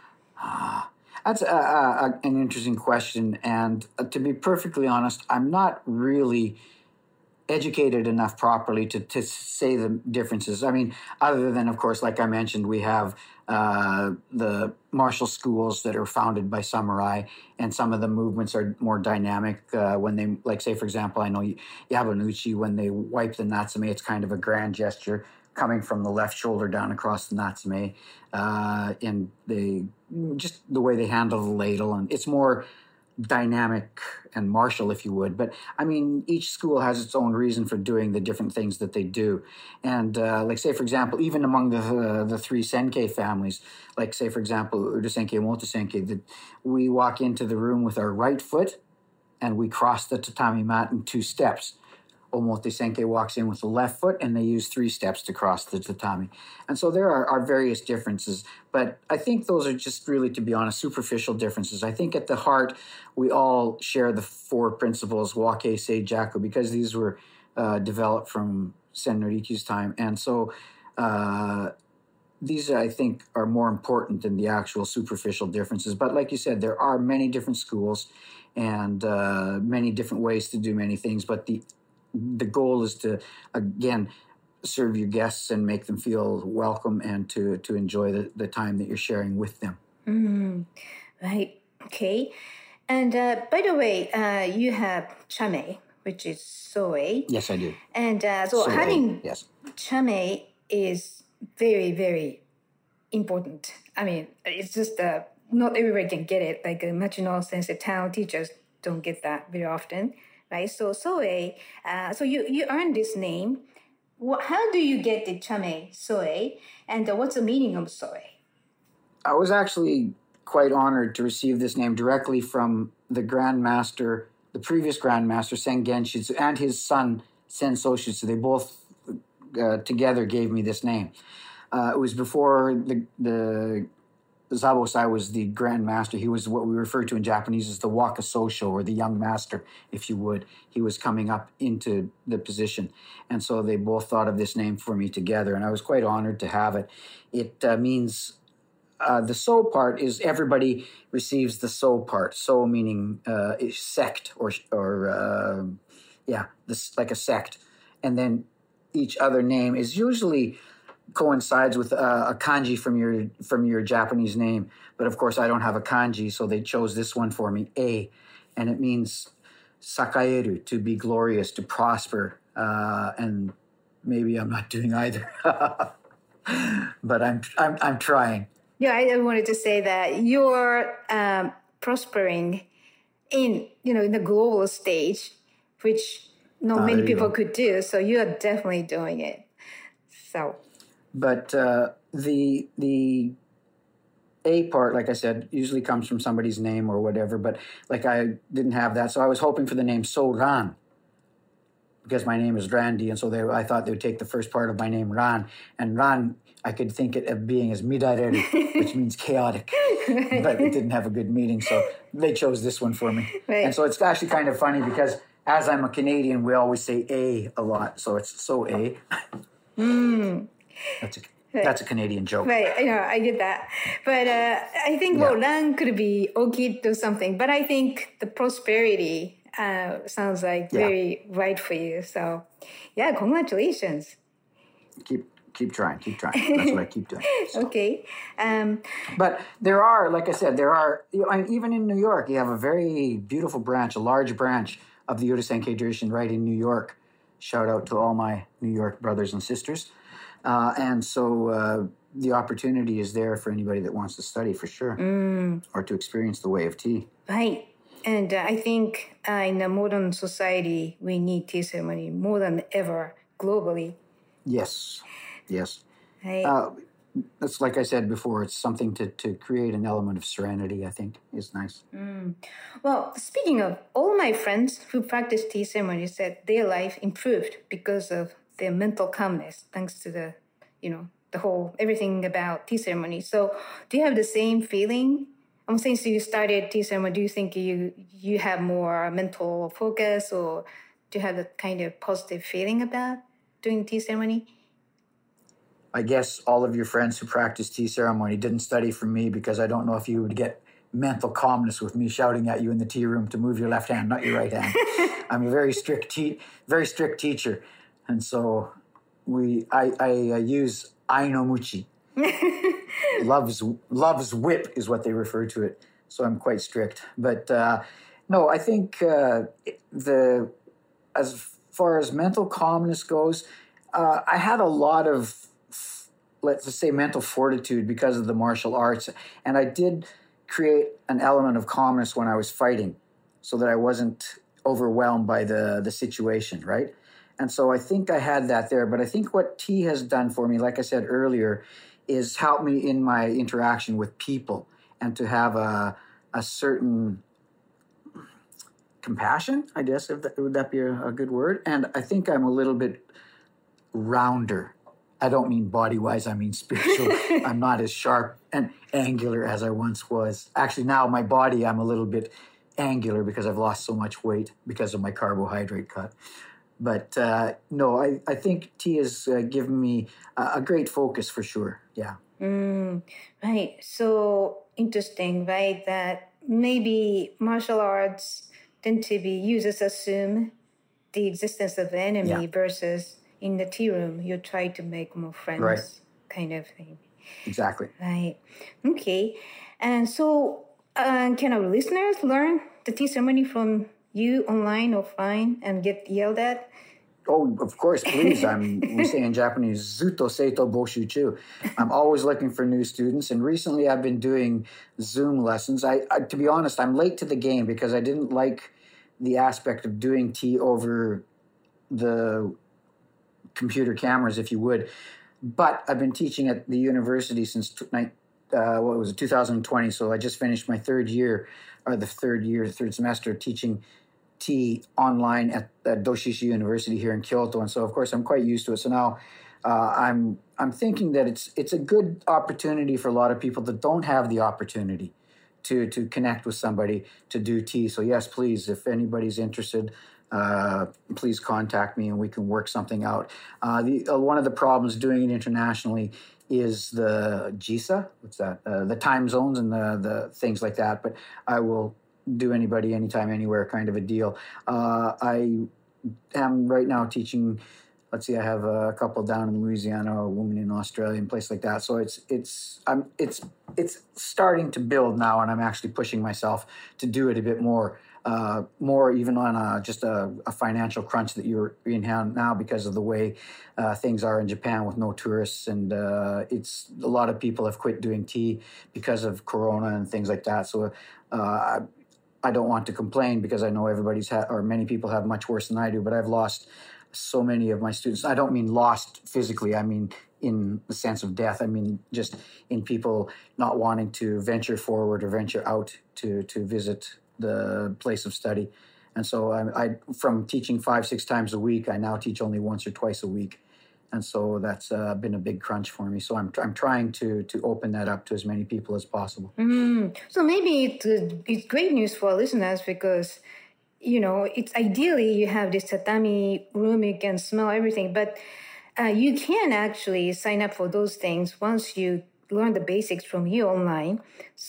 That's a, a, an interesting question. And uh, to be perfectly honest, I'm not really educated enough properly to, to say the differences. I mean, other than, of course, like I mentioned, we have uh, the martial schools that are founded by samurai, and some of the movements are more dynamic. Uh, when they, like, say, for example, I know Yabunuchi, when they wipe the natsume, it's kind of a grand gesture coming from the left shoulder down across the natsume, uh, and they just the way they handle the ladle, and it's more dynamic and martial, if you would. But I mean, each school has its own reason for doing the different things that they do. And uh, like, say, for example, even among the uh, the three Senkei families, like, say, for example, Uda Senkei, Moto Senkei, that we walk into the room with our right foot and we cross the tatami mat in two steps. Omote Senkei walks in with the left foot, and they use three steps to cross the tatami. And so there are, are various differences, but I think those are just really, to be honest, superficial differences. I think at the heart, we all share the four principles, Wake, Sei, Jaku, because these were uh, developed from Sen Noriku's time. And so uh, these, I think, are more important than the actual superficial differences. But like you said, there are many different schools and uh, many different ways to do many things, but the the goal is to, again, serve your guests and make them feel welcome and to, to enjoy the, the time that you're sharing with them. Mm, right. Okay. And uh, by the way, uh, you have chame, which is soe. Yes, I do. And uh, so Soe, having yes. chame is very, very important. I mean, it's just uh, not everybody can get it. Like uh, Machino Sensei town teachers don't get that very often. Right, so soe, uh, so you, you earned this name. What, how do you get the chame soe, and uh, what's the meaning of soe? I was actually quite honored to receive this name directly from the grandmaster, the previous grandmaster, Sen Genshitsu, and his son, Sen Soshitsu. They both uh, together gave me this name. Uh, it was before the the Zabosai was the Grand Master. He was what we refer to in Japanese as the Wakasosho, or the young master, if you would. He was coming up into the position. And so they both thought of this name for me together, and I was quite honored to have it. It uh, means, uh, the so part is everybody receives the so part. So meaning uh, sect, or, or uh, yeah, this like a sect. And then each other name is usually coincides with uh, a kanji from your from your Japanese name, but of course I don't have a kanji, so they chose this one for me, A, and it means sakaeru, to be glorious, to prosper, uh, and maybe I'm not doing either, but I'm I'm I'm trying. Yeah, I wanted to say that you're um, prospering in you know in the global stage, which not Ah, many there you people go. could do. So you are definitely doing it. So. But uh, the the A part, like I said, usually comes from somebody's name or whatever. But like I didn't have that, so I was hoping for the name So-ran, because my name is Randy, and so they, I thought they would take the first part of my name, Ran, and Ran I could think it of being as Midareru, which means chaotic, but it didn't have a good meaning, so they chose this one for me. Right. And so it's actually kind of funny because as I'm a Canadian, we always say A a lot, so it's So A. Mm. That's a that's a Canadian joke. Right, I know, I get that. But uh, I think, well, Ran could be okay to something, but I think the prosperity uh, sounds like Yeah. very right for you. So, yeah, congratulations. Keep keep trying, keep trying. That's what I keep doing. Okay. Um, But there are, like I said, there are, you know, and even in New York, you have a very beautiful branch, a large branch of the Urasenke tradition right in New York. Shout out to all my New York brothers and sisters. Uh, and so uh, the opportunity is there for anybody that wants to study, for sure, mm, or to experience the way of tea. right. And uh, I think uh, in a modern society, we need tea ceremony more than ever globally. Yes, yes. Right. Uh, that's like I said before, it's something to, to create an element of serenity, I think, is nice. Mm. Well, speaking of, all my friends who practice tea ceremony said their life improved because of their mental calmness, thanks to the, you know, the whole, everything about tea ceremony. So do you have the same feeling? I'm saying, so you started tea ceremony, do you think you, you have more mental focus, or do you have a kind of positive feeling about doing tea ceremony? I guess all of your friends who practice tea ceremony didn't study from me, because I don't know if you would get mental calmness with me shouting at you in the tea room to move your left hand, not your right hand. I'm a very strict te- very strict teacher. And so we, I, I uh, use Ainomuchi. love's, love's whip is what they refer to it. So I'm quite strict. But uh, no, I think uh, the as far as mental calmness goes, uh, I had a lot of, let's just say, mental fortitude because of the martial arts. And I did create an element of calmness when I was fighting, so that I wasn't overwhelmed by the, the situation, right? And so I think I had that there. But I think what tea has done for me, like I said earlier, is help me in my interaction with people, and to have a, a certain compassion, I guess, if that, would that be a, a good word? And I think I'm a little bit rounder. I don't mean body-wise, I mean spiritual. I'm not as sharp and angular as I once was. Actually, now my body, I'm a little bit angular because I've lost so much weight because of my carbohydrate cut. But uh, no, I, I think tea has uh, given me a, a great focus, for sure. Yeah. Mm, right. So interesting, right? That maybe martial arts tend to be, users assume the existence of the enemy, Yeah. versus in the tea room, you try to make more friends, Right. kind of thing. Exactly. Right. Okay. And so uh, can our listeners learn the tea ceremony from you online, offline, and get yelled at? Oh, of course, please. I'm, we say in Japanese, zuto seito boshuchu. I'm always looking for new students. And recently I've been doing Zoom lessons. I, I, to be honest, I'm late to the game because I didn't like the aspect of doing tea over the computer cameras, if you would. But I've been teaching at the university since, uh, what was it, two thousand twenty. So I just finished my third year, or the third year, third semester teaching tea online at, at Doshisha University here in Kyoto, and so of course I'm quite used to it. So now uh, I'm I'm thinking that it's it's a good opportunity for a lot of people that don't have the opportunity to to connect with somebody to do tea. So yes, please, if anybody's interested, uh, please contact me and we can work something out. Uh, the uh, one of the problems doing it internationally is the J I S A, what's that? Uh, the time zones and the the things like that. But I will do anybody, anytime, anywhere kind of a deal. Uh, I am right now teaching. Let's see, I have a couple down in Louisiana, a woman in Australia, and place like that. So it's it's I'm it's it's starting to build now, and I'm actually pushing myself to do it a bit more, uh, more even on a, just a, a financial crunch that you're in hand now because of the way uh, things are in Japan with no tourists, and uh, it's a lot of people have quit doing tea because of Corona and things like that. So uh, I, I don't want to complain because I know everybody's ha- or many people have much worse than I do, but I've lost so many of my students. I don't mean lost physically. I mean in the sense of death. I mean just in people not wanting to venture forward or venture out to to visit the place of study. And so I, I from teaching five, six times a week, I now teach only once or twice a week. And so that's uh, been a big crunch for me. So I'm I'm trying to to open that up to as many people as possible. Mm. So maybe it, it's great news for our listeners because, you know, it's ideally you have this tatami room, you can smell everything, but uh, you can actually sign up for those things once you learn the basics from you online.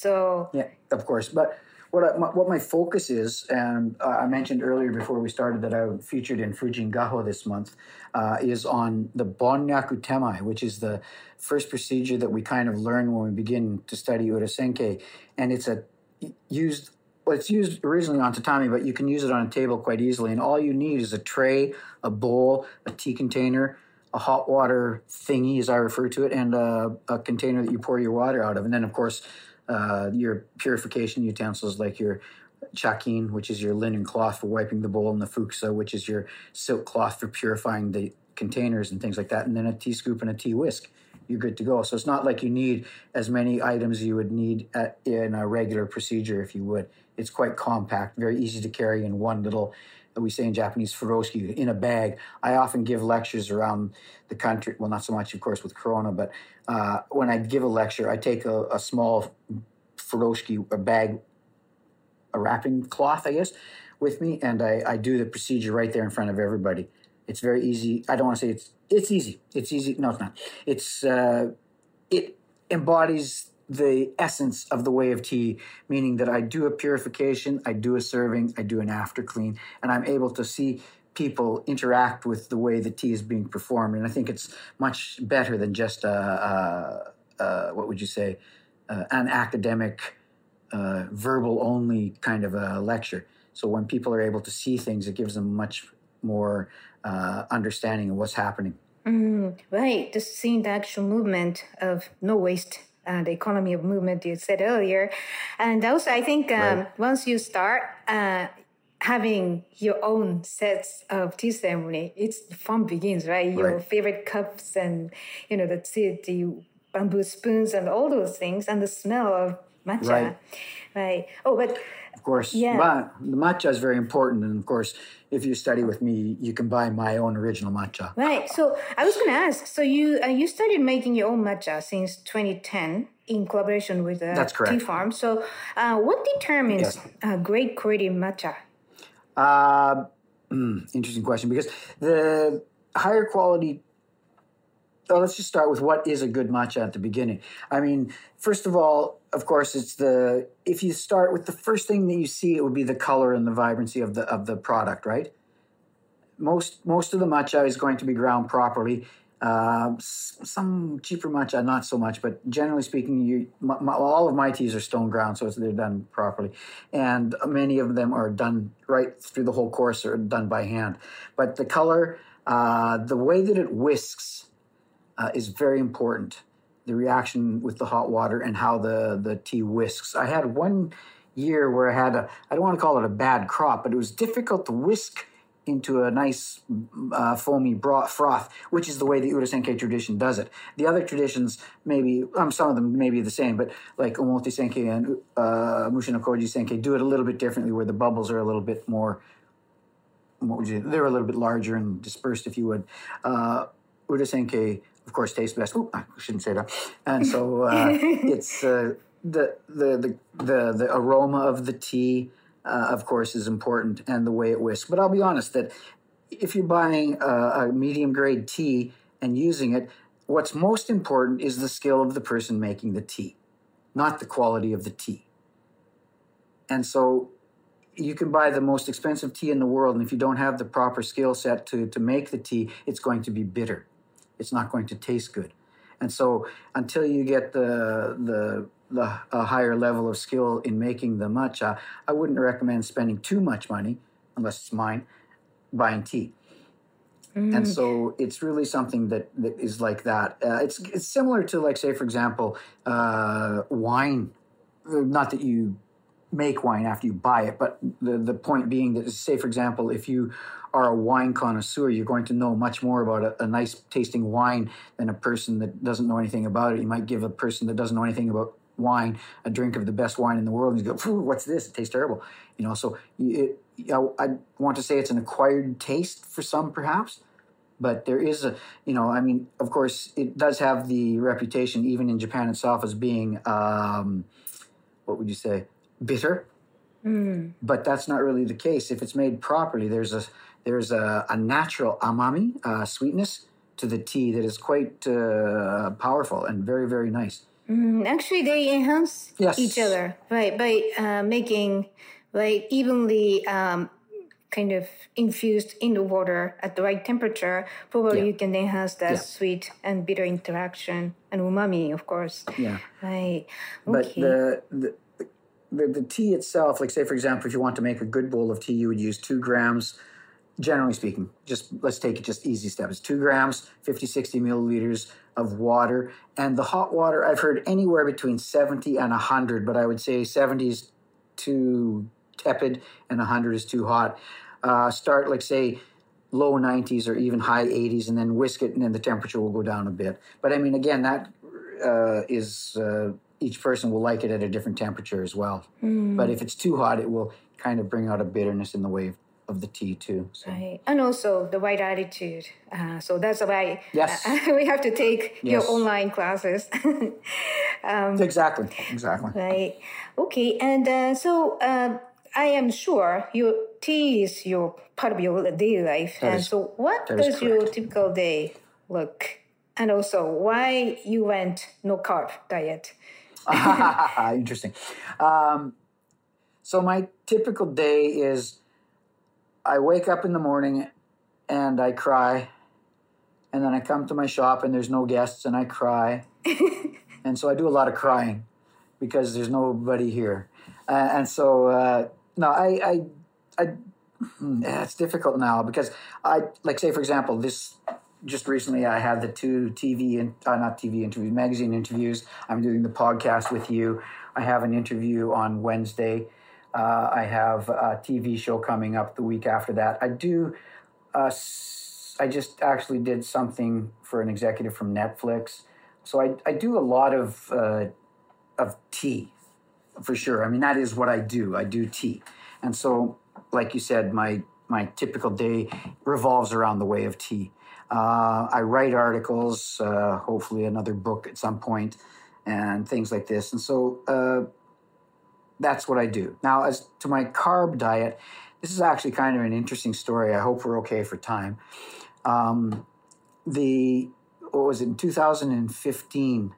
So yeah, of course. But what I, my, what my focus is, and uh, I mentioned earlier before we started that I featured in Fujin Gaho this month, uh, is on the Bonnyaku Temai, which is the first procedure that we kind of learn when we begin to study Urasenke, and it's a used. Well, it's used originally on tatami, but you can use it on a table quite easily. And all you need is a tray, a bowl, a tea container, a hot water thingy, as I refer to it, and a, a container that you pour your water out of. And then, of course, uh, your purification utensils like your chakin, which is your linen cloth for wiping the bowl, and the fukusa, which is your silk cloth for purifying the containers and things like that. And then a tea scoop and a tea whisk. You're good to go. So it's not like you need as many items you would need at, in a regular procedure, if you would. It's quite compact, very easy to carry in one little, we say in Japanese, furoshiki, in a bag. I often give lectures around the country. Well, not so much, of course, with Corona, but uh, when I give a lecture, I take a, a small furoshiki, a bag, a wrapping cloth, I guess, with me, and I, I do the procedure right there in front of everybody. It's very easy. I don't want to say it's it's easy. It's easy. No, it's not. It's uh, it embodies the essence of the way of tea, meaning that I do a purification, I do a serving, I do an after clean, and I'm able to see people interact with the way the tea is being performed. And I think it's much better than just a, a, a what would you say, uh, an academic, uh, verbal only kind of a lecture. So when people are able to see things, it gives them much more uh, understanding of what's happening. Mm, right, just seeing the actual movement of no waste, uh, the economy of movement you said earlier. And also, I think um, right. once you start uh, having your own sets of tea ceremony, it's the fun begins, right? Your right. favorite cups and, you know, the tea, the bamboo spoons and all those things, and the smell of matcha. Right. Right. Oh, but... Of course, yeah. But the matcha is very important. And of course, if you study with me, you can buy my own original matcha. Right. So I was going to ask, so you uh, you started making your own matcha since twenty ten in collaboration with uh, That's correct. Tea Farm. So uh, what determines yes. uh, great quality matcha? Uh, mm, interesting question, because the higher quality... Oh, let's just start with what is a good matcha at the beginning. I mean, first of all, of course, it's the, if you start with the first thing that you see, it would be the color and the vibrancy of the of the product, right? Most most of the matcha is going to be ground properly. Uh, some cheaper matcha, not so much, but generally speaking, you, my, my, all of my teas are stone ground, so it's, they're done properly. And many of them are done right through the whole course, or done by hand. But the color, uh, the way that it whisks, Uh, is very important. The reaction with the hot water and how the, the tea whisks. I had one year where I had a, I don't want to call it a bad crop, but it was difficult to whisk into a nice uh, foamy broth, froth, which is the way the Urasenke tradition does it. The other traditions, maybe, um, some of them may be the same, but like Omoti Senke and uh, Mushi no Koji Senke do it a little bit differently, where the bubbles are a little bit more what would you, they're a little bit larger and dispersed, if you would. Uh, Urasenke, of course, tastes best. Ooh, I shouldn't say that. And so uh, it's uh, the, the, the, the, the aroma of the tea, uh, of course, is important, and the way it whisks. But I'll be honest that if you're buying a, a medium-grade tea and using it, what's most important is the skill of the person making the tea, not the quality of the tea. And so you can buy the most expensive tea in the world, and if you don't have the proper skill set to, to make the tea, it's going to be bitter. It's not going to taste good. And so until you get the the, the a higher level of skill in making the matcha, I wouldn't recommend spending too much money, unless it's mine, buying tea. Mm. And so it's really something that, that is like that. Uh, it's it's similar to, like, say, for example, uh, wine. Not that you make wine after you buy it, but the, the point being that, say, for example, if you are a wine connoisseur, you're going to know much more about a, a nice tasting wine than a person that doesn't know anything about it. You might give a person that doesn't know anything about wine a drink of the best wine in the world, and you go, what's this? It tastes terrible. You know, so it, I want to say it's an acquired taste for some, perhaps, but there is a, you know, I mean, of course, it does have the reputation, even in Japan itself, as being, um, what would you say, bitter. Mm. But that's not really the case. If it's made properly, there's a there's a, a natural amami, uh, sweetness to the tea that is quite uh, powerful and very, very nice. Mm, actually, they enhance yes. each other by by uh, making like evenly um, kind of infused in the water at the right temperature. Probably yeah. you can enhance that yeah. sweet and bitter interaction and umami, of course. Yeah. Right. Okay. But the, the the the tea itself, like, say, for example, if you want to make a good bowl of tea, you would use two grams. Generally speaking, just let's take it just easy steps. Two grams, fifty, sixty milliliters of water. And the hot water, I've heard anywhere between seventy and one hundred, but I would say seventy is too tepid and one hundred is too hot. Uh, start, like, say, low nineties or even high eighties, and then whisk it, and then the temperature will go down a bit. But, I mean, again, that uh, is... Uh, each person will like it at a different temperature as well. Mm. But if it's too hot, it will kind of bring out a bitterness in the way of, of the tea too. So. Right. And also the right attitude. Uh, so that's why yes. uh, we have to take yes. your online classes. um, exactly. Exactly. Right. Okay. And uh, so uh, I am sure your tea is your part of your daily life. That and is, so what does your typical day look? And also why you went no carb diet? Interesting. Um, so my typical day is I wake up in the morning and I cry, and then I come to my shop and there's no guests and I cry. And so I do a lot of crying because there's nobody here. Uh, and so, uh, no, I, I, I, yeah, it's difficult now because I, like, say, for example, this, just recently I had the two T V, in, uh, not T V interviews, magazine interviews. I'm doing the podcast with you. I have an interview on Wednesday. Uh, I have a T V show coming up the week after that. I do, uh, I just actually did something for an executive from Netflix. So I, I do a lot of, uh, of tea, for sure. I mean, that is what I do. I do tea. And so, like you said, my, my typical day revolves around the way of tea. Uh, I write articles, uh, hopefully another book at some point, and things like this. And so uh, that's what I do. Now, as to my carb diet, this is actually kind of an interesting story. I hope we're okay for time. Um, the, what was it, in two thousand fifteen,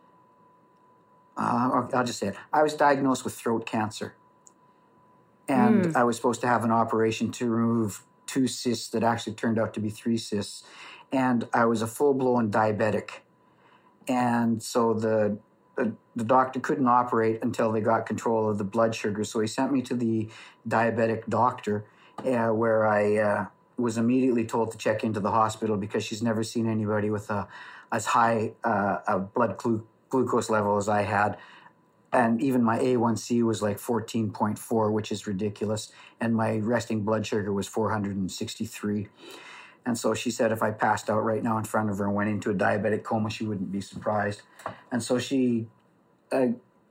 uh, I'll just say it, I was diagnosed with throat cancer. And mm. I was supposed to have an operation to remove two cysts that actually turned out to be three cysts. And I was a full-blown diabetic. And so the, the the doctor couldn't operate until they got control of the blood sugar. So he sent me to the diabetic doctor, uh, where I uh, was immediately told to check into the hospital because she's never seen anybody with a as high uh, a blood glu- glucose level as I had. And even my A one C was like fourteen point four, which is ridiculous. And my resting blood sugar was four hundred sixty-three. And so she said if I passed out right now in front of her and went into a diabetic coma, she wouldn't be surprised. And so she uh,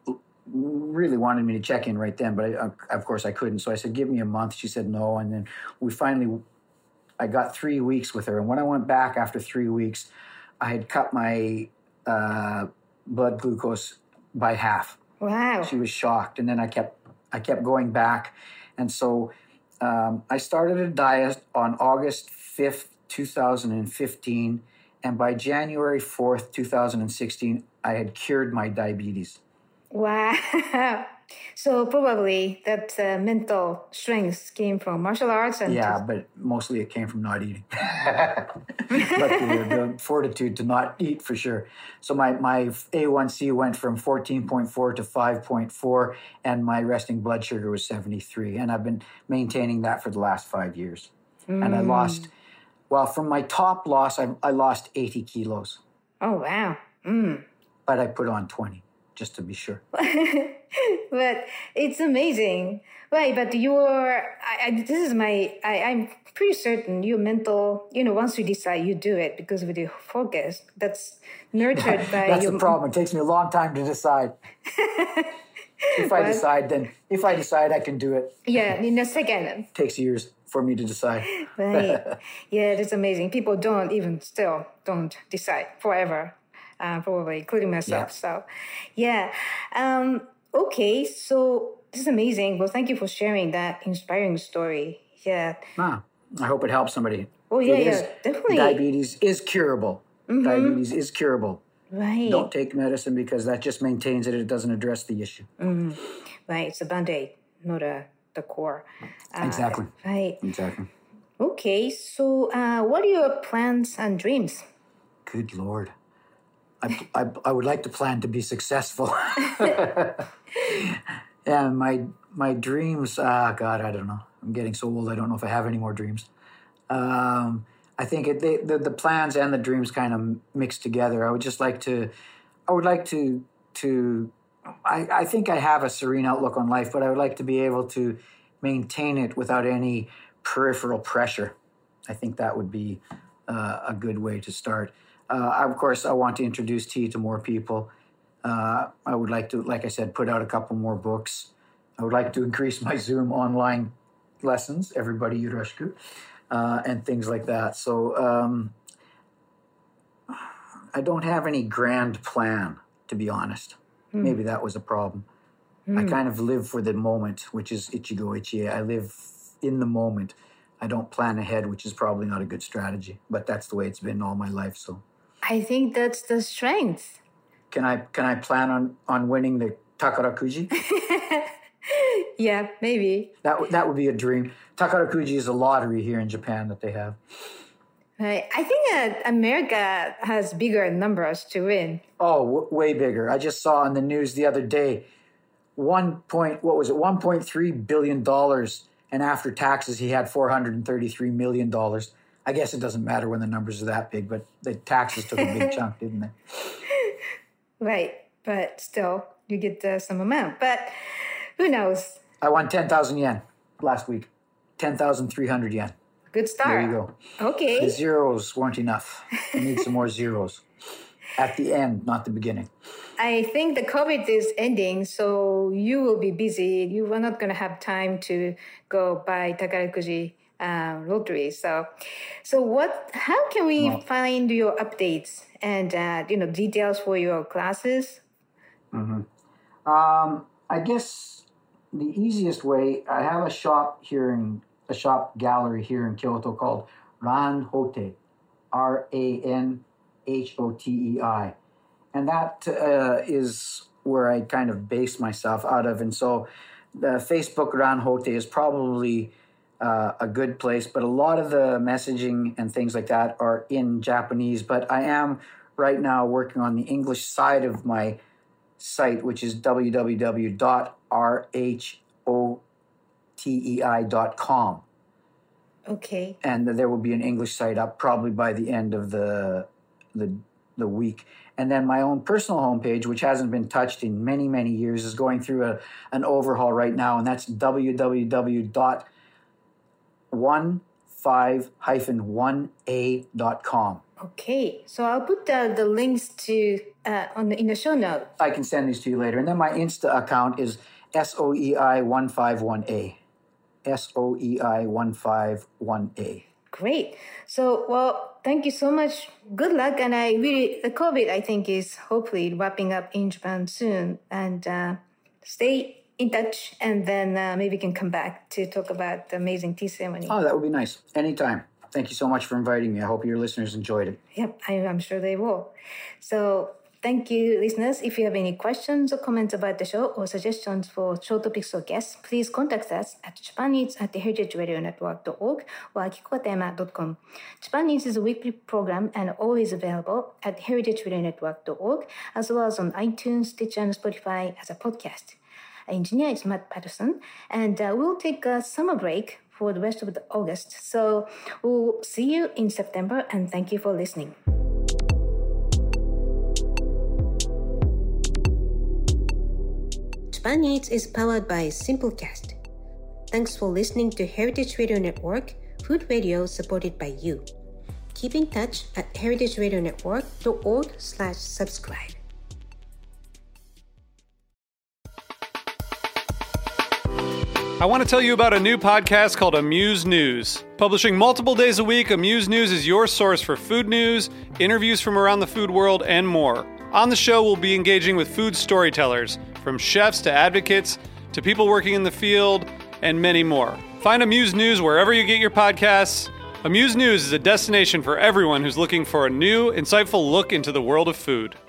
really wanted me to check in right then, but I, of course I couldn't. So I said, give me a month. She said no. And then we finally, I got three weeks with her. And when I went back after three weeks, I had cut my uh, blood glucose by half. Wow. She was shocked. And then I kept, I kept going back. And so um, I started a diet on August fifth, two thousand fifteen. And by January fourth, two thousand sixteen, I had cured my diabetes. Wow. So probably that uh, mental strength came from martial arts. And yeah, but mostly it came from not eating. But the, the fortitude to not eat for sure. So my, my A one C went from fourteen point four to five point four, and my resting blood sugar was seventy-three. And I've been maintaining that for the last five years. Mm. And I lost, well, from my top loss, I, I lost eighty kilos. Oh, wow. Mm. But I put on twenty. Just to be sure. But it's amazing. Right, but you're, I, I, this is my, I, I'm pretty certain your mental, you know, once you decide, you do it because with your focus, that's nurtured by That's your... the problem. It takes me a long time to decide. If I decide, then, if I decide, I can do it. Yeah, in a second. It takes years for me to decide. Right. Yeah, that's amazing. People don't even still don't decide forever. Uh, probably, including myself. Yeah. So, yeah. Um, okay, so this is amazing. Well, thank you for sharing that inspiring story. Yeah. Ah, I hope it helps somebody. Oh, yeah, it yeah, is, definitely. Diabetes is curable. Mm-hmm. Diabetes is curable. Right. Don't take medicine because that just maintains it. It doesn't address the issue. Mm-hmm. Right. It's a Band-Aid, not a, the core. Uh, exactly. Right. Exactly. Okay, so uh, what are your plans and dreams? Good Lord. I, I, I would like to plan to be successful. Yeah, my my dreams, ah, God, I don't know. I'm getting so old, I don't know if I have any more dreams. Um, I think it, they, the, the plans and the dreams kind of mix together. I would just like to, I would like to, to I, I think I have a serene outlook on life, but I would like to be able to maintain it without any peripheral pressure. I think that would be uh, a good way to start. Uh, of course, I want to introduce tea to more people. Uh, I would like to, like I said, put out a couple more books. I would like to increase my Zoom online lessons, everybody Yoroshiku, uh, and things like that. So um, I don't have any grand plan, to be honest. Mm. Maybe that was a problem. Mm. I kind of live for the moment, which is Ichigo Ichie. I live in the moment. I don't plan ahead, which is probably not a good strategy, but that's the way it's been all my life. So I think that's the strength. Can I can I plan on, on winning the Takarakuji? Yeah, maybe. That that would be a dream. Takarakuji is a lottery here in Japan that they have. Right. I think uh, America has bigger numbers to win. Oh, w- way bigger. I just saw on the news the other day, one point what was it, one point three billion dollars, and after taxes he had four hundred and thirty three million dollars. I guess it doesn't matter when the numbers are that big, but the taxes took a big chunk, didn't they? Right, but still, you get uh, some amount. But who knows? I won ten thousand yen last week. ten thousand three hundred yen. Good start. There you go. Okay. The zeros weren't enough. I need some more zeros. At the end, not the beginning. I think the COVID is ending, so you will be busy. You are not going to have time to go buy Takarakuji uh, lottery. So, so what? How can we well, find your updates and uh, you know details for your classes? Mm-hmm. Um, I guess the easiest way. I have a shop here in a shop gallery here in Kyoto called Ranhotei, R A N H O T E I. And that uh, is where I kind of base myself out of. And so the Facebook Ranhotei is probably uh, a good place, but a lot of the messaging and things like that are in Japanese. But I am right now working on the English side of my site, which is w w w dot r h o t e i dot com. Okay. And there will be an English site up probably by the end of the the the week. And then my own personal homepage, which hasn't been touched in many, many years, is going through a, an overhaul right now. And that's w w w dot one five one a dot com. Okay, so I'll put the, the links to uh, on the, in the show note. I can send these to you later. And then my Insta account is S O E I one five one A. S O E I one five one A. Great. So, well, thank you so much. Good luck. And I really, the COVID, I think, is hopefully wrapping up in Japan soon. And uh, stay in touch. And then uh, maybe we can come back to talk about the amazing tea ceremony. Oh, that would be nice. Anytime. Thank you so much for inviting me. I hope your listeners enjoyed it. Yep, I, I'm sure they will. So thank you, listeners. If you have any questions or comments about the show or suggestions for show topics or guests, please contact us at Japaneats at the heritage radio network dot org or akikokatayama dot com. Japaneats is a weekly program and always available at heritage radio network dot org, as well as on iTunes, Stitcher, and Spotify as a podcast. Our engineer is Matt Patterson, and uh, we'll take a summer break for the rest of the August. So we'll see you in September, and thank you for listening. Japan Eats is powered by Simplecast. Thanks for listening to Heritage Radio Network, food radio supported by you. Keep in touch at heritage radio network dot org slash subscribe. I want to tell you about a new podcast called Amuse News. Publishing multiple days a week, Amuse News is your source for food news, interviews from around the food world, and more. On the show, we'll be engaging with food storytellers, from chefs to advocates to people working in the field, and many more. Find Amuse News wherever you get your podcasts. Amuse News is a destination for everyone who's looking for a new, insightful look into the world of food.